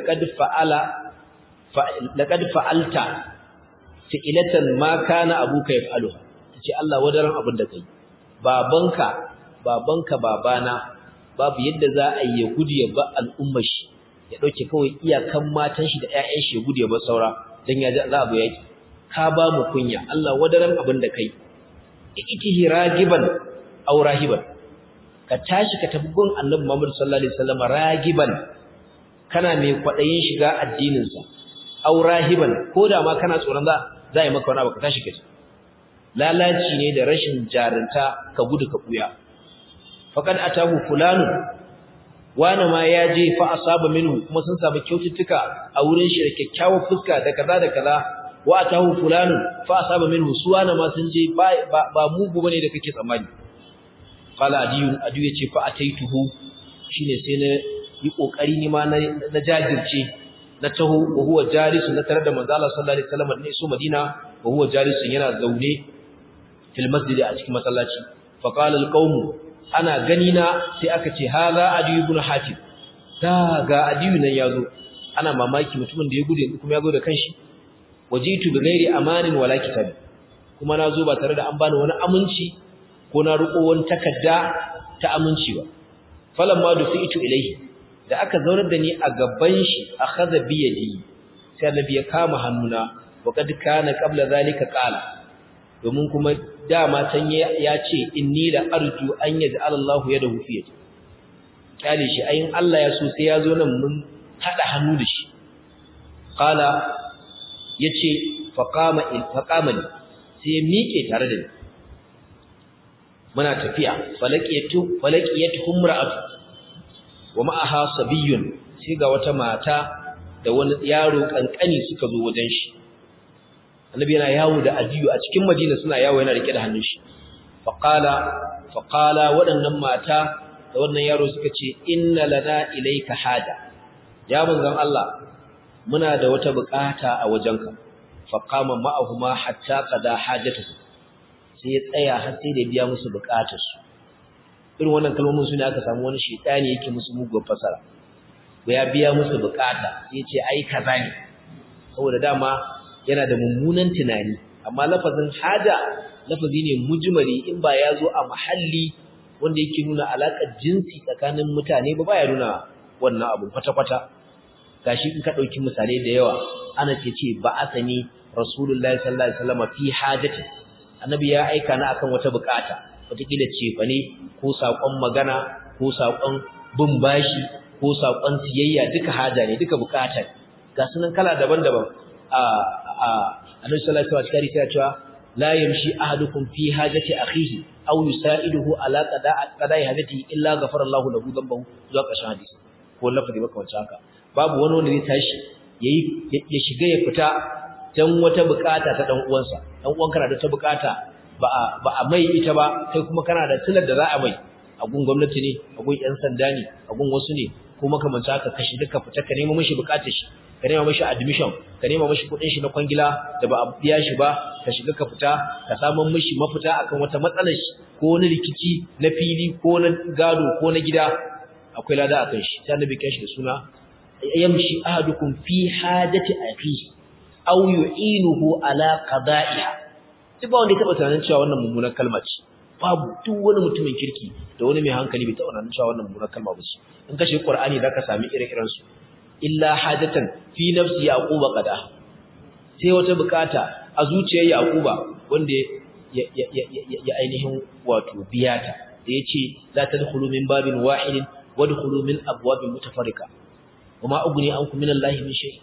Speaker 1: laƙad fa'alta fi'ilatan ma kana abuka ya fa'alu ta ce Allah wadaran abin da kai babanka babanka babana babu yadda za a yi ya gudu ya ba al'ummar shi ya dauke kawai iyakan matan shi da ƴaƴan shi ya gudu ya ba saura dan ya ji za a bu yaki ka ba mu kunya Allah wadaran abin da kai ikitihi ragiban aw rahiban ka tashi ka tafi gun Annabi Muhammad sallallahu alaihi wasallam ragiban kana mai kwadayin shiga addinin sa aw rahiban koda ma kana tsoron za za yi maka wani abu ka tashi ka lalaci ne da rashin jarinta ka gudu ka buya faqad atahu fulanu wana ma ya je fa asaba minhu kuma sun samu kyaututtuka a wurin shi da kyakkyawar fuska da kaza da kaza wa atahu fulanu fa asaba minhu su wana ma sun je ba ba mugu bane da kake tsammani qala adiyu adiyu yace fa ataituhu shine sai na yi kokari ni ma na jajirce na taho wa huwa jalisun na tare da manzo Allah sallallahu alaihi wasallam ne su Madina wa huwa jalisun yana zaune fil masjid a cikin masallaci fa qala al qawm ana ganina sai aka ce hadha adi ibn hatim da ga adi nan yazo ana mamaki mutumin da ya gudu kuma yazo da kanshi wajitu bi ghairi amanin wala kitab kuma nazo ba tare da an bani wani aminci ko na ruko wani takarda ta aminci ba falamma dufitu ilayhi da aka zaunar da ni a gaban shi akhadha bi yadi sai annabi ya kama hannuna wa kad kana qabla zalika qala domin kuma dama can ya ce inni la arju an yaj'al Allahu yadahu fi yadi kale shi ayin Allah ya so sai ya zo nan mun hada hannu da shi qala yace faqama il faqama sai ya miƙe tare da ni muna tafiya falaqiyatu falaqiyatu humra'atu wa ma'aha sabiyyun sai ga wata mata da wani yaro kankani suka zo wajen shi annabi yana yawo da ajiyu a cikin madina suna yawo yana rike da hannun shi faqala faqala wadannan mata da wannan yaro suka ce inna lana ilayka haja ya manzon Allah muna da wata bukata a wajenka faqama ma'ahuma hatta qada hajatuhu sai ya tsaya har sai da biya musu bukatarsu irin wannan kalmomin su ne aka samu wani shaytani yake musu mugun fasara ko ya biya musu bukata sai ya ce ai kaza ne saboda dama yana da mummunan tunani amma lafazin haja lafazi ne mujmari in ba ya zo a mahalli wanda yake nuna alakar jinsi tsakanin mutane ba baya nuna wannan abu kwata-kwata gashi in ka dauki misalai da yawa ana ce ce ba asani rasulullahi sallallahu alaihi wasallam fi hajati annabi ya aika ni akan wata bukata wataƙila cefa ne ko saƙon magana ko saƙon bin bashi ko saƙon siyayya duka haja ne duka bukata ga sunan kala daban-daban a a annabi sallallahu alaihi wasallam ya cewa la yamshi ahadukum fi hajati akhihi aw yusaiduhu ala qada'i hajati illa ghafara Allahu lahu dhanbahu zuwa ƙarshen hadisi ko lafazi baka wacce haka babu wani wanda zai tashi yayi ya shiga ya fita dan wata bukata ta dan uwansa dan uwan kana da ta bukata ba a ba a mai ita ba kai kuma kana da tilar da za a mai a gun gwamnati ne a gun yan sanda ne a gun wasu ne ko makamanta haka kashi duka fita ka nemo mishi bukatar shi ka nema mashi admission ka nema mashi kudin shi na kwangila da ba a biya shi ba ka shiga ka fita ka samu mashi mafita akan wata matsalar shi ko wani rikici na fili ko na gado ko na gida akwai lada akan shi sai annabi kai shi da suna yamshi ahadukum fi hajati akhihi aw yu'inuhu ala qada'iha duk ba wanda ya taba tunanin cewa wannan mummunar kalma ce babu duk wani mutumin kirki da wani mai hankali bai taba tunanin cewa wannan mummunar kalma ba ce in ka shi Qur'ani zaka sami ire-iren su illa hajatan fi nafsi yaquba qada sai wata bukata a zuciyar yaquba wanda ya ya ainihin wato biyata da yace la tadkhulu min babin wahidin wadkhulu min abwabin mutafarrika wama ugni ankum min allahi min shay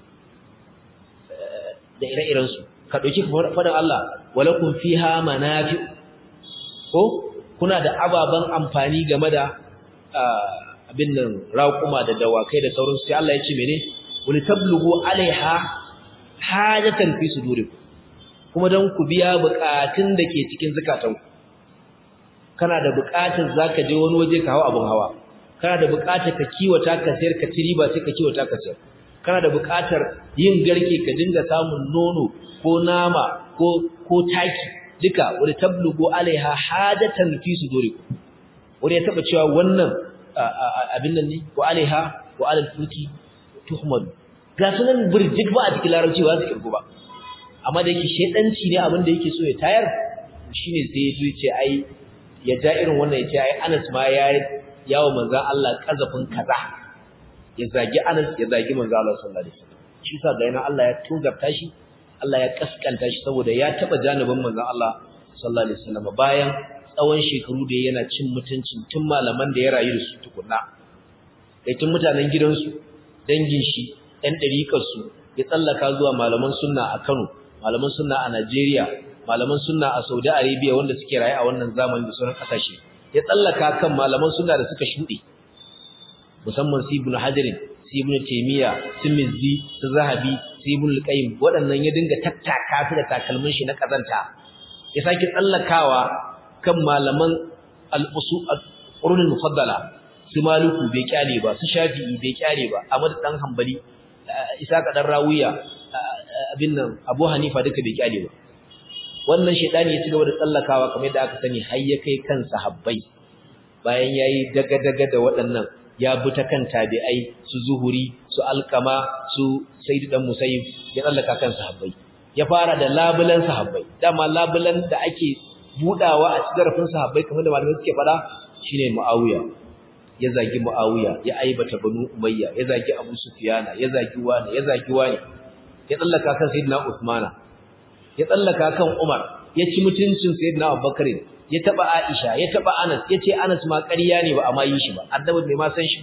Speaker 1: da ire-iren su ka dauki fadan Allah walakum fiha manafi ko kuna da ababan amfani game da abin nan raƙuma da dawakai da sauransu sai Allah ya ce mene wani tablughu alaiha hajatan fi sudurikum kuma dan ku biya bukatun da ke cikin zakatanku kana da bukatun zaka je wani waje ka hawa abun hawa kana da bukatar ka kiwata ka sayar ka ci riba sai ka kiwata ka sayar kana da bukatar yin garke ka dinga samun nono ko nama ko ko taki duka wani tablughu alaiha hajatan fi sudurikum wani ya taba cewa wannan abin nan ne wa alaiha wa alal fulki tuhmad ga sunan burjik ba a cikin larabci ba su kirgo ba amma da yake shedanci ne abin da yake so ya tayar shine sai ya ce ai ya ja irin wannan ya ce ai Anas ma ya yawo manzon Allah kazafin kaza ya zagi Anas ya zagi manzon Allah sallallahu alaihi wasallam shi sa ga yana Allah ya tuzarta shi Allah ya kaskanta shi saboda ya taba janibin manzon Allah sallallahu alaihi wasallam bayan tsawon shekaru da yana cin mutuncin tun malaman da ya rayu da su tukunna da tun mutanen gidansu dangin shi ɗan ɗariƙarsu ya tsallaka zuwa malaman sunna a Kano malaman sunna a Najeriya malaman sunna a Saudi Arabia wanda suke rayu a wannan zamani da sauran ƙasashe ya tsallaka kan malaman sunna da suka shuɗe musamman su Ibn Hajar su Ibn Taymiyyah su Mizzi su Zahabi su Ibn Al-Qayyim waɗannan ya dinga tattaka su da takalmin shi na kazanta ya sake tsallakawa kan malaman al-usul al-qurun al-mufaddala su Maliku bai kyale ba su Shafi'i bai kyale ba Ahmad dan Hanbali Isaka dan Rawiya abin nan Abu Hanifa duka bai kyale ba wannan shedani ya ci gaba da tsallakawa kamar yadda aka sani har ya kai kan sahabbai bayan yayi daga daga da waɗannan ya bi ta kan tabi'ai su Zuhuri su Alqama su Sayyid dan Musayyib ya tsallaka kan sahabbai ya fara da labulan sahabbai dama labulan da ake budawa a cikin zarafin sahabbai kamar da malamai suke fada shine Muawiya ya zagi Muawiya ya aibata Banu Umayya ya zagi Abu Sufyan ya zagi wani ya zagi wani ya tsallaka kan Sayyidina Uthman ya tsallaka kan Umar ya ci mutuncin Sayyidina Abubakar ya taba Aisha ya taba Anas yace Anas ma ƙarya ne ba amma yi shi ba annabi bai ma san shi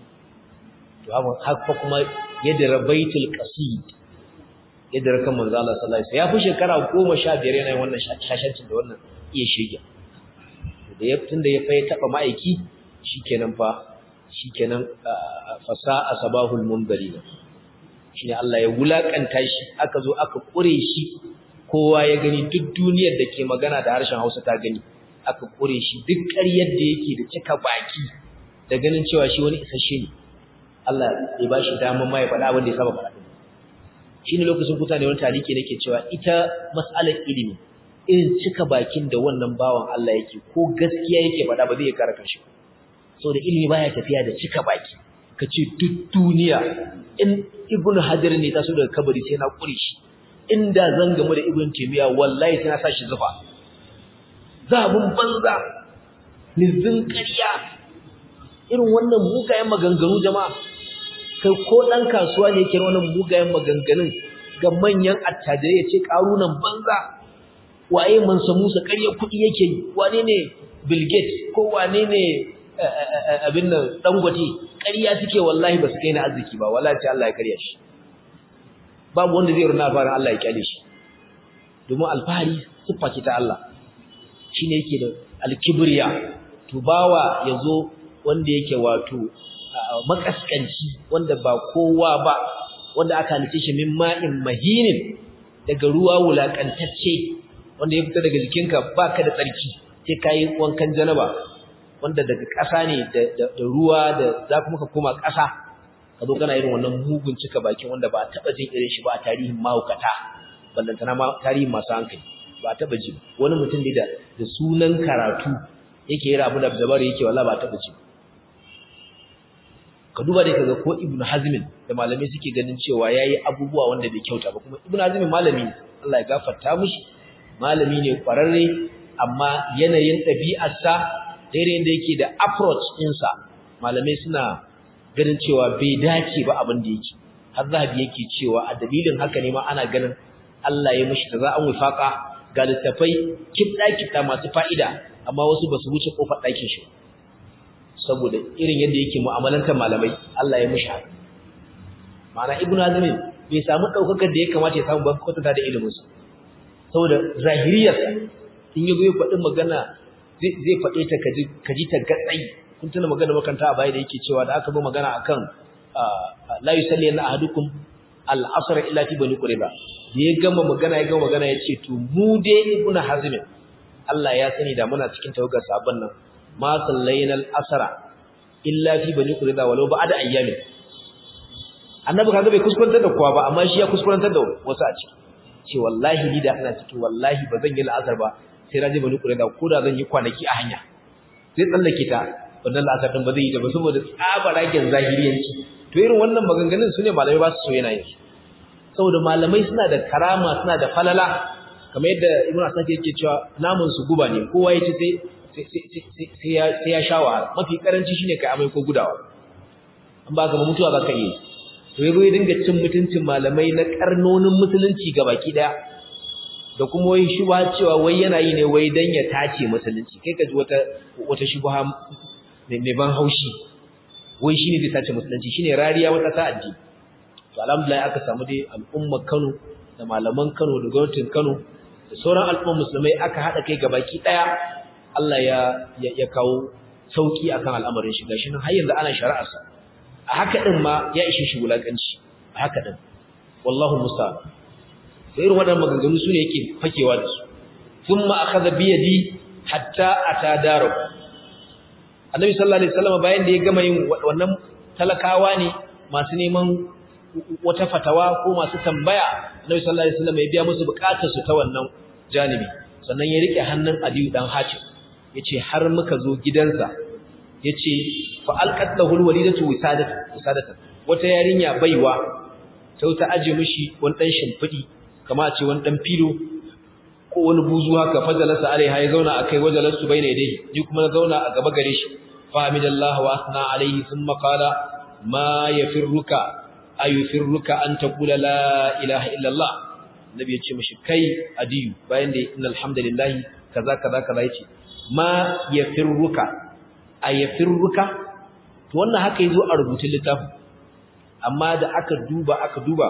Speaker 1: to haka kuma yadda Baitul Qasid yadda kan manzo Allah sallallahu alaihi wasallam ya fi shekara goma sha biyar yana yin wannan shashancin da wannan iya shege da ya tunda ya fa ya taba ma'aiki shikenan fa shikenan fasa asbahul mundarina shine Allah ya wulakanta shi aka zo aka kure shi kowa ya gani duk duniyar da ke magana da harshen Hausa ta gani aka kure shi duk ƙaryar da yake da cika baki da ganin cewa shi wani isasshe ne Allah ya bashi daman ma ya faɗa abin da ya saba faɗa shine lokacin kuta ne wani tariki nake cewa ita mas'alar ilimi irin cika bakin da wannan bawan Allah yake ko gaskiya yake faɗa ba zai kare kanshi saboda ilimi baya tafiya da cika baki kace duk duniya in Ibn Hajar ne taso daga kabari sai na kure shi inda zan gamu da Ibn Taymiyyah wallahi sai na sashi zufa zabun banza nizin ƙarya irin wannan mugayen maganganu jama'a kai ko dan kasuwa ne yake wannan mugayen maganganun ga manyan attajirai yace karunan banza waye Mansa Musa ƙarya kudi yake yi wane ne Bill Gates ko wane ne abin nan Dangote ƙarya suke wallahi ba su kai na arziki ba wallahi sai Allah ya ƙarya shi babu wanda zai runa alfaharin Allah ya kyale shi domin alfahari siffa ce ta Allah shine yake da alkibriya to bawa yazo wanda yake wato makaskanci wanda ba kowa ba wanda aka halice shi min ma'in mahinin daga ruwa wulakantacce wanda ya fita daga jikinka baka da tsarki sai kai wankan janaba wanda daga ƙasa ne da ruwa da za kuma ka koma ƙasa ka ka zo kana irin wannan mugun cika bakin wanda ba a taba jin irin shi ba a tarihin mahaukata ballantana ma tarihin masu hankali ba a taba ji wani mutum da da sunan karatu yake yi abu da dabari yake wallahi ba a taba ji ka duba dai kaga ko Ibn Hazm da malamai suke ganin cewa yayi abubuwa wanda bai kyauta ba kuma Ibn Hazm malami ne Allah ya gafarta mishi malami ne kwararre amma yanayin ɗabi'arsa daidai da yake da approach ɗinsa malamai suna ganin cewa bai dace ba abin da yake har zahabi yake cewa a dalilin haka ne ma ana ganin Allah ya mishi za an wifaka ga littafai kibda kibda masu fa'ida amma wasu basu wuce kofar ɗakin shi saboda irin yadda yake mu'amalantar malamai Allah ya mishi haka ma'ana Ibn Hazm bai samu daukakar da ya kamata ya samu ba kwatanta da ilimin sa saboda zahiriyarsa in yazo ya faɗi magana zai faɗe ta kaji kaji ta gatsai kun tuna magana makanta a baya da yake cewa da aka bi magana akan la yusalli anna ahadukum al-asr illa fi bani qurayza da ya gama magana ya gama magana yace to mu dai Ibn Hazm Allah ya sani da muna cikin tawagar sabon nan ma sallaina al-asr illa fi bani qurayza walau ba'da ayyamin annabi kaga bai kuskurantar da kowa ba amma shi ya kuskurantar da wasu a ciki ce wallahi ni da ana ciki wallahi ba zan yi la'asar ba sai na je bani qurayza ko da zan yi kwanaki a hanya sai tsallake ta wannan la'asar din ba zai yi da ba saboda tsabaragen zahiriyanci to irin wannan maganganun sune malamai ba su so yana yin saboda malamai suna da karama suna da falala kamar yadda Ibn Asad yake cewa namun su guba ne kowa ya ci sai sai ya sai ya shawa mafi karanci shine kai amai ko gudawa an ba ka mutuwa za ka yi to yago ya dinga cin mutuncin malamai na karnonin musulunci gabaki daya da kuma wai shubha cewa wai yana yi ne wai dan ya tace musulunci kai ka ji wata wata shubha mai ban haushi wai shine zai tace musulunci shine rariya wata ta addini to alhamdulillah aka samu dai al'ummar Kano da malaman Kano da gwamnatin Kano da sauran al'ummar musulmai aka hada kai gabaki daya Allah ya ya kawo sauki akan al'amarin shi gashi nan har yanzu ana shari'ar sa a haka din ma ya ishe shi wulakanci a haka din wallahu musta'an sai irin wadannan maganganu sune yake fakewa da su thumma akhadha bi yadi hatta atadaru annabi sallallahu alaihi wasallam bayan da ya gama yin wannan talakawa ne masu neman wata fatawa ko masu tambaya annabi sallallahu alaihi wasallam ya biya musu bukatar su ta wannan janibi sannan ya rike hannun Aliyu dan Hatim yace har muka zo gidansa yace fa alqat lahu alwalidatu wisadatan wisadatan wata yarinya baiwa sai ta aje mishi wani dan shimfidi kama ce wani dan filo ko wani buzu haka fajalasa alaiha ya zauna akai wajalasu bayna yadayhi ni kuma na zauna a gaba gare shi fa hamidallahu wa asna alaihi thumma qala ma yafirruka ayufirruka an taqula la ilaha illa allah nabi ya ce mishi kai adiyu bayan da innal hamdalillah kaza kaza kaza yace ma yafirruka ayafirruka to wannan haka yazo a rubutun littafin amma da aka duba aka duba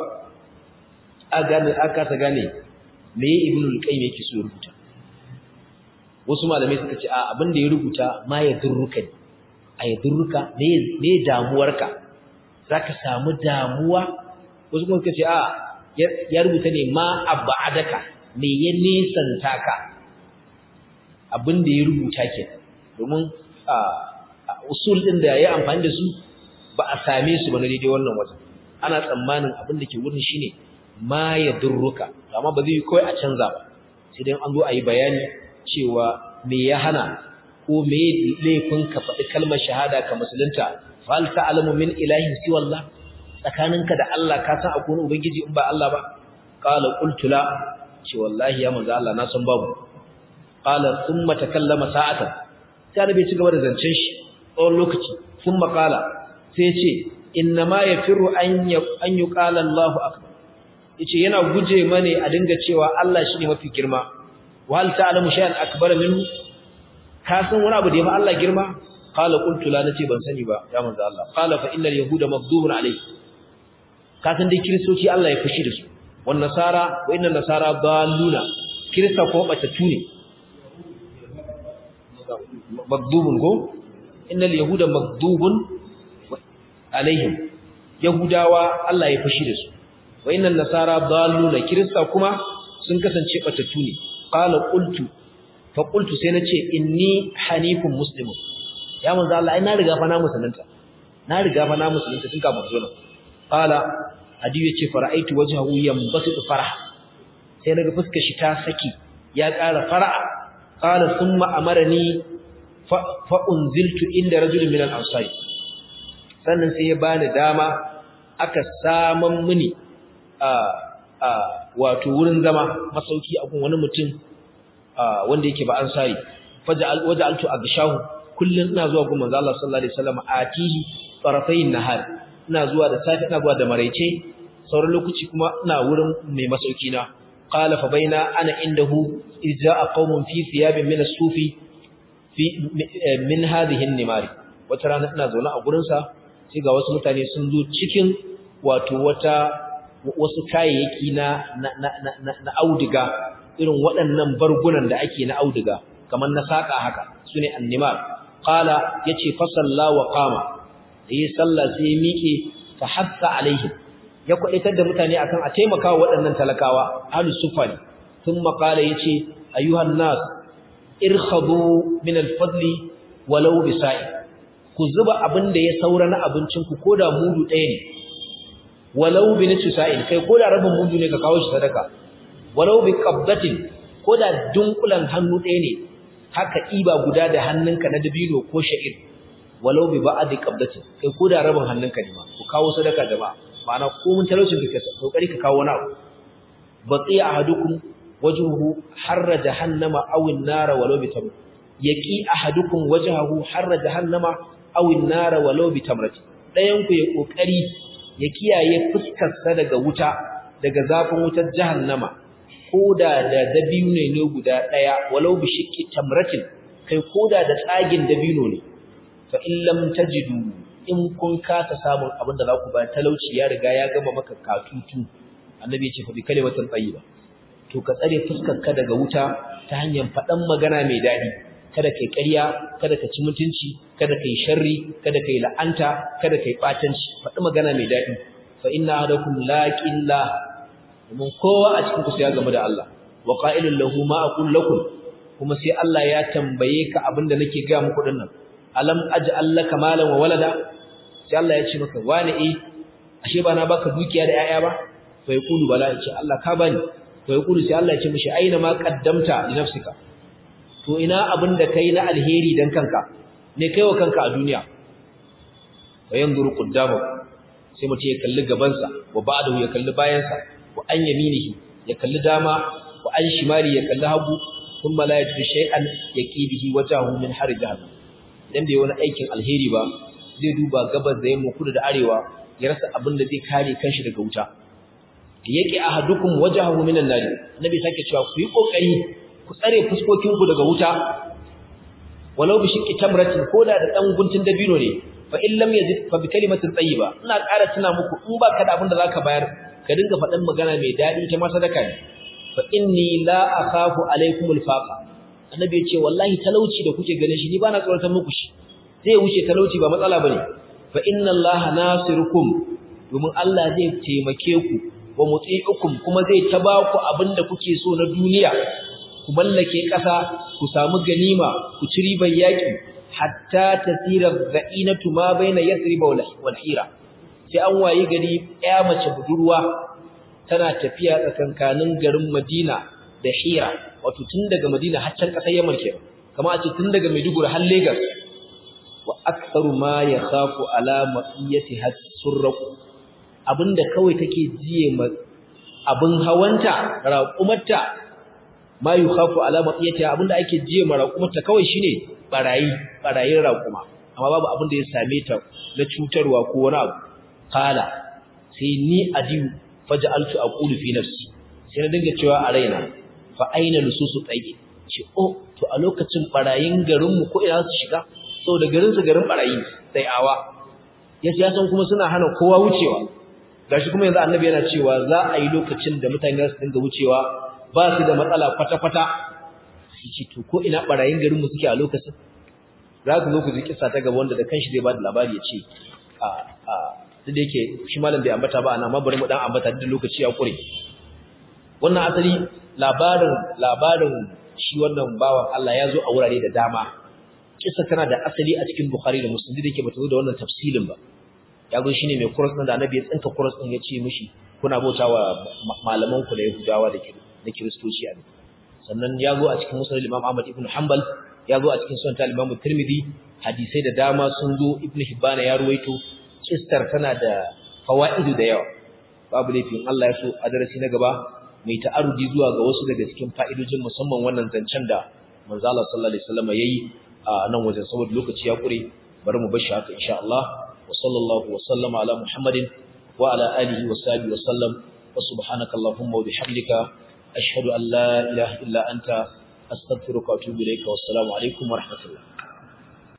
Speaker 1: a gane aka ta gane me ibnu al-qayyim yake so rubuta wasu malamai suka ce a abin da ya rubuta ma yadurruka ayadurruka me me damuwarka zaka samu damuwa wasu kuma suka ce a ya rubuta ne ma abadaka me ya nisanta ka abin da ya rubuta ke domin usul din da ya amfani da su ba a same su ba na daidai wannan wajen ana tsammanin abin da ke wurin shine ma ya durruka amma ba zai kai a canza ba sai dai an zo a yi bayani cewa me ya hana ko me laifin ka faɗi kalmar shahada ka musulunta fa hal ta'lamu min ilahin siwa Allah tsakaninka da Allah ka san akwai wani ubangiji in ba Allah ba qala qultu la ce wallahi ya manzo Allah na san babu qala thumma takallama sa'atan sai annabi ci gaba da zancen shi tsawon lokaci thumma qala sai ce inna ma yafiru an an yuqala Allahu akbar yace yana guje mane a dinga cewa Allah shine mafi girma wa hal ta'lamu shay'an akbar minhu ka san wani abu da yafi Allah girma qala qultu la nace ban sani ba ya manzo Allah qala fa innal yahuda maghdubun alayhi ka san dai kristoci Allah ya fushi da su wan nasara wa inna nasara dalluna kirista ko bata tune maghdubun go innal yahuda maghdubun alaihim yahudawa Allah ya fushi da su wa inna nasara dalluna kirista kuma sun kasance batattu ne qala qultu fa qultu sai nace inni hanifun muslimun ya manzo Allah ai na riga fa na musulunta na riga fa na musulunta tun kafin zo nan qala adi yace fara'aitu wajhahu yanbasitu farah sai naga fuskar shi ta saki ya ƙara fara'a qala thumma amarani fa unziltu inda rajulin min al-ansari sannan sai ya bani dama aka saman mini a a wato wurin zama masauki a gun wani mutum wanda yake ba ansari faja'al waja'altu agshahu kullun ina zuwa gun manzo Allah sallallahu alaihi wasallam atihi tarafayn nahar ina zuwa da safi ina zuwa da maraice sauran lokaci kuma ina wurin mai masauki na qala fa baina ana indahu idza'a qaumun fi thiyabin min as-sufi fi min hadhihi an-nimari wata rana ina zaune a gurin sa sai ga wasu mutane sun zo cikin wato wata wasu kayayyaki na na na na auduga irin waɗannan bargunan da ake na auduga kamar na saka haka sune an-nimar qala yace fa salla wa qama yi sallah sai ya miƙe fa hatta alaihi ya kwaitar da mutane akan a taimakawa waɗannan talakawa ahlus sufani thumma qala yace ayyuhan nas irkhadu min al-fadli walau bisa'i ku zuba abin da ya saura na abincin ku koda mudu ɗaya ne walau bi nisfi sa'in kai koda rabin mudu ne ka kawo shi sadaka walau bi qabdatin koda dunkulan hannu ɗaya ne haka iba guda da hannunka na dabino ko sha'ir walau bi ba'di qabdatin kai koda rabin hannunka ne ma ku kawo sadaka jama'a ma'ana ko mun talaucin ka kokari ka kawo wani abu baqi ahadukum wajhuhu harra jahannama aw an-nar walau bi tamr yaqi ahadukum wajhahu harra jahannama aw an-nar walau bi tamrati dayan ku ya kokari ya kiyaye fuskar sa daga wuta daga zafin wutar jahannama koda da dabino ne guda daya walau bi shiqqi tamratin kai koda da tsagin dabino ne fa in lam tajidu in kun kasa samun abin da za ku bayar talauci ya riga ya gama maka katutu annabi ya ce fa bi kalimatin tayyiba to ka tsare fuskar ka daga wuta ta hanyar faɗan magana mai daɗi kada kai ƙarya kada ka ci mutunci kada kai sharri kada kai la'anta kada kai batanci faɗi magana mai daɗi fa inna ahadakum laqilla mun kowa a cikin ku sai ya gamu da Allah wa qa'ilul lahu ma aqul lakum kuma sai Allah ya tambaye ka abinda nake ga muku dinnan alam aj'al laka malan wa walada sai Allah ya ce maka wani eh ashe ba na baka dukiya da yaya ba fa yaqulu bala ya ce Allah ka bani fa yaqulu sai Allah ya ce mishi aina ma qaddamta li nafsika to ina abinda kai na alheri dan kanka ne kaiwa kanka a duniya fa yanzuru qaddama sai mutum ya kalli gabansa wa ba'dahu ya kalli bayansa wa an yaminihi ya kalli dama wa an shimali ya kalli hagu thumma la yajidu shay'an yaqibihi wajhahu min har jahannam idan bai wani aikin alheri ba zai duba gabas da yamma kudu da arewa ya rasa abin da zai kare kanshi daga wuta yake ahadukum wajhahu minan nar annabi sake cewa ku yi kokari ku tsare fuskokin ku daga wuta walau bi shiqqi tamratin koda da dan guntun dabino ne fa in lam yazid fa bi kalimatin tayyiba ina ƙara tuna muku in ba ka da abin da zaka bayar ka dinga faɗan magana mai daɗi ta ma sadaka ne fa inni la akhafu alaykumul faqa annabi ya ce wallahi talauci da kuke ganin shi ni ba na tsoratar muku shi zai wuce talauci ba matsala bane fa inna allaha nasirukum domin Allah zai taimake ku wa muti'ukum kuma zai taba ku abinda kuke so na duniya ku mallake ƙasa ku samu ganima ku ci riban yaki hatta tasira ra'inatu ma baina yasriba wal hira sai an wayi gari ɗaya mace budurwa tana tafiya tsakankanin garin Madina da Hira wato tun daga Madina har can kasar Yaman kenan kamar a ce tun daga Maiduguri har Lagos wa aktsaru ma yakhafu ala maqiyati hasurruq abinda kawai take jiye ma abin hawanta raqumarta ma yakhafu ala maqiyati abinda ake jiye ma raqumarta kawai shine barayi barayin raquma amma babu abin da ya same ta na cutarwa ko wani abu kala sai ni adiyu faj'altu aqulu fi nafsi sai na dinga cewa a raina fa aina nususu tsayi ce oh to a lokacin barayin garin mu ko ina su shiga saboda garin su garin barayi sai awa yace ya san kuma suna hana kowa wucewa gashi kuma yanzu annabi yana cewa za a yi lokacin da mutane su dinga wucewa ba su da matsala kwata kwata yace to ko ina barayin garin mu suke a lokacin za ku zo ku ji kissa ta gaba wanda da kanshi zai ba da labari yace a a duk da yake shi malam bai ambata ba ana ma bari mu dan ambata duk lokaci ya kure wannan asali labarin labarin shi wannan bawan Allah ya zo a wurare da dama kissa tana da asali a cikin Bukhari da Muslim da yake bata zo da wannan tafsilin ba ya zo shine mai cross din da annabi ya tsinka cross din ya ce mishi kuna bautawa malaman ku da Yahudawa da da Kiristoci a sannan ya zo a cikin Musnad Imam Ahmad ibn Hanbal ya zo a cikin Sunan Imam Tirmidhi hadisai da dama sun zo Ibn Hibban ya ruwaito kistar tana da fawaidu da yawa babu laifin Allah ya so a darasi na gaba mai ta'arudi zuwa ga wasu daga cikin fa'idojin musamman wannan zancen da manzo Allah sallallahu alaihi wasallam yayi a nan wajen saboda lokaci ya kure bari mu bar shi haka insha Allah wa sallallahu wa sallama ala Muhammadin wa ala alihi wa sahbihi wa sallam wa subhanaka allahumma wa bihamdika ashhadu an la ilaha illa anta astaghfiruka wa atubu ilayka wa assalamu alaikum wa rahmatullah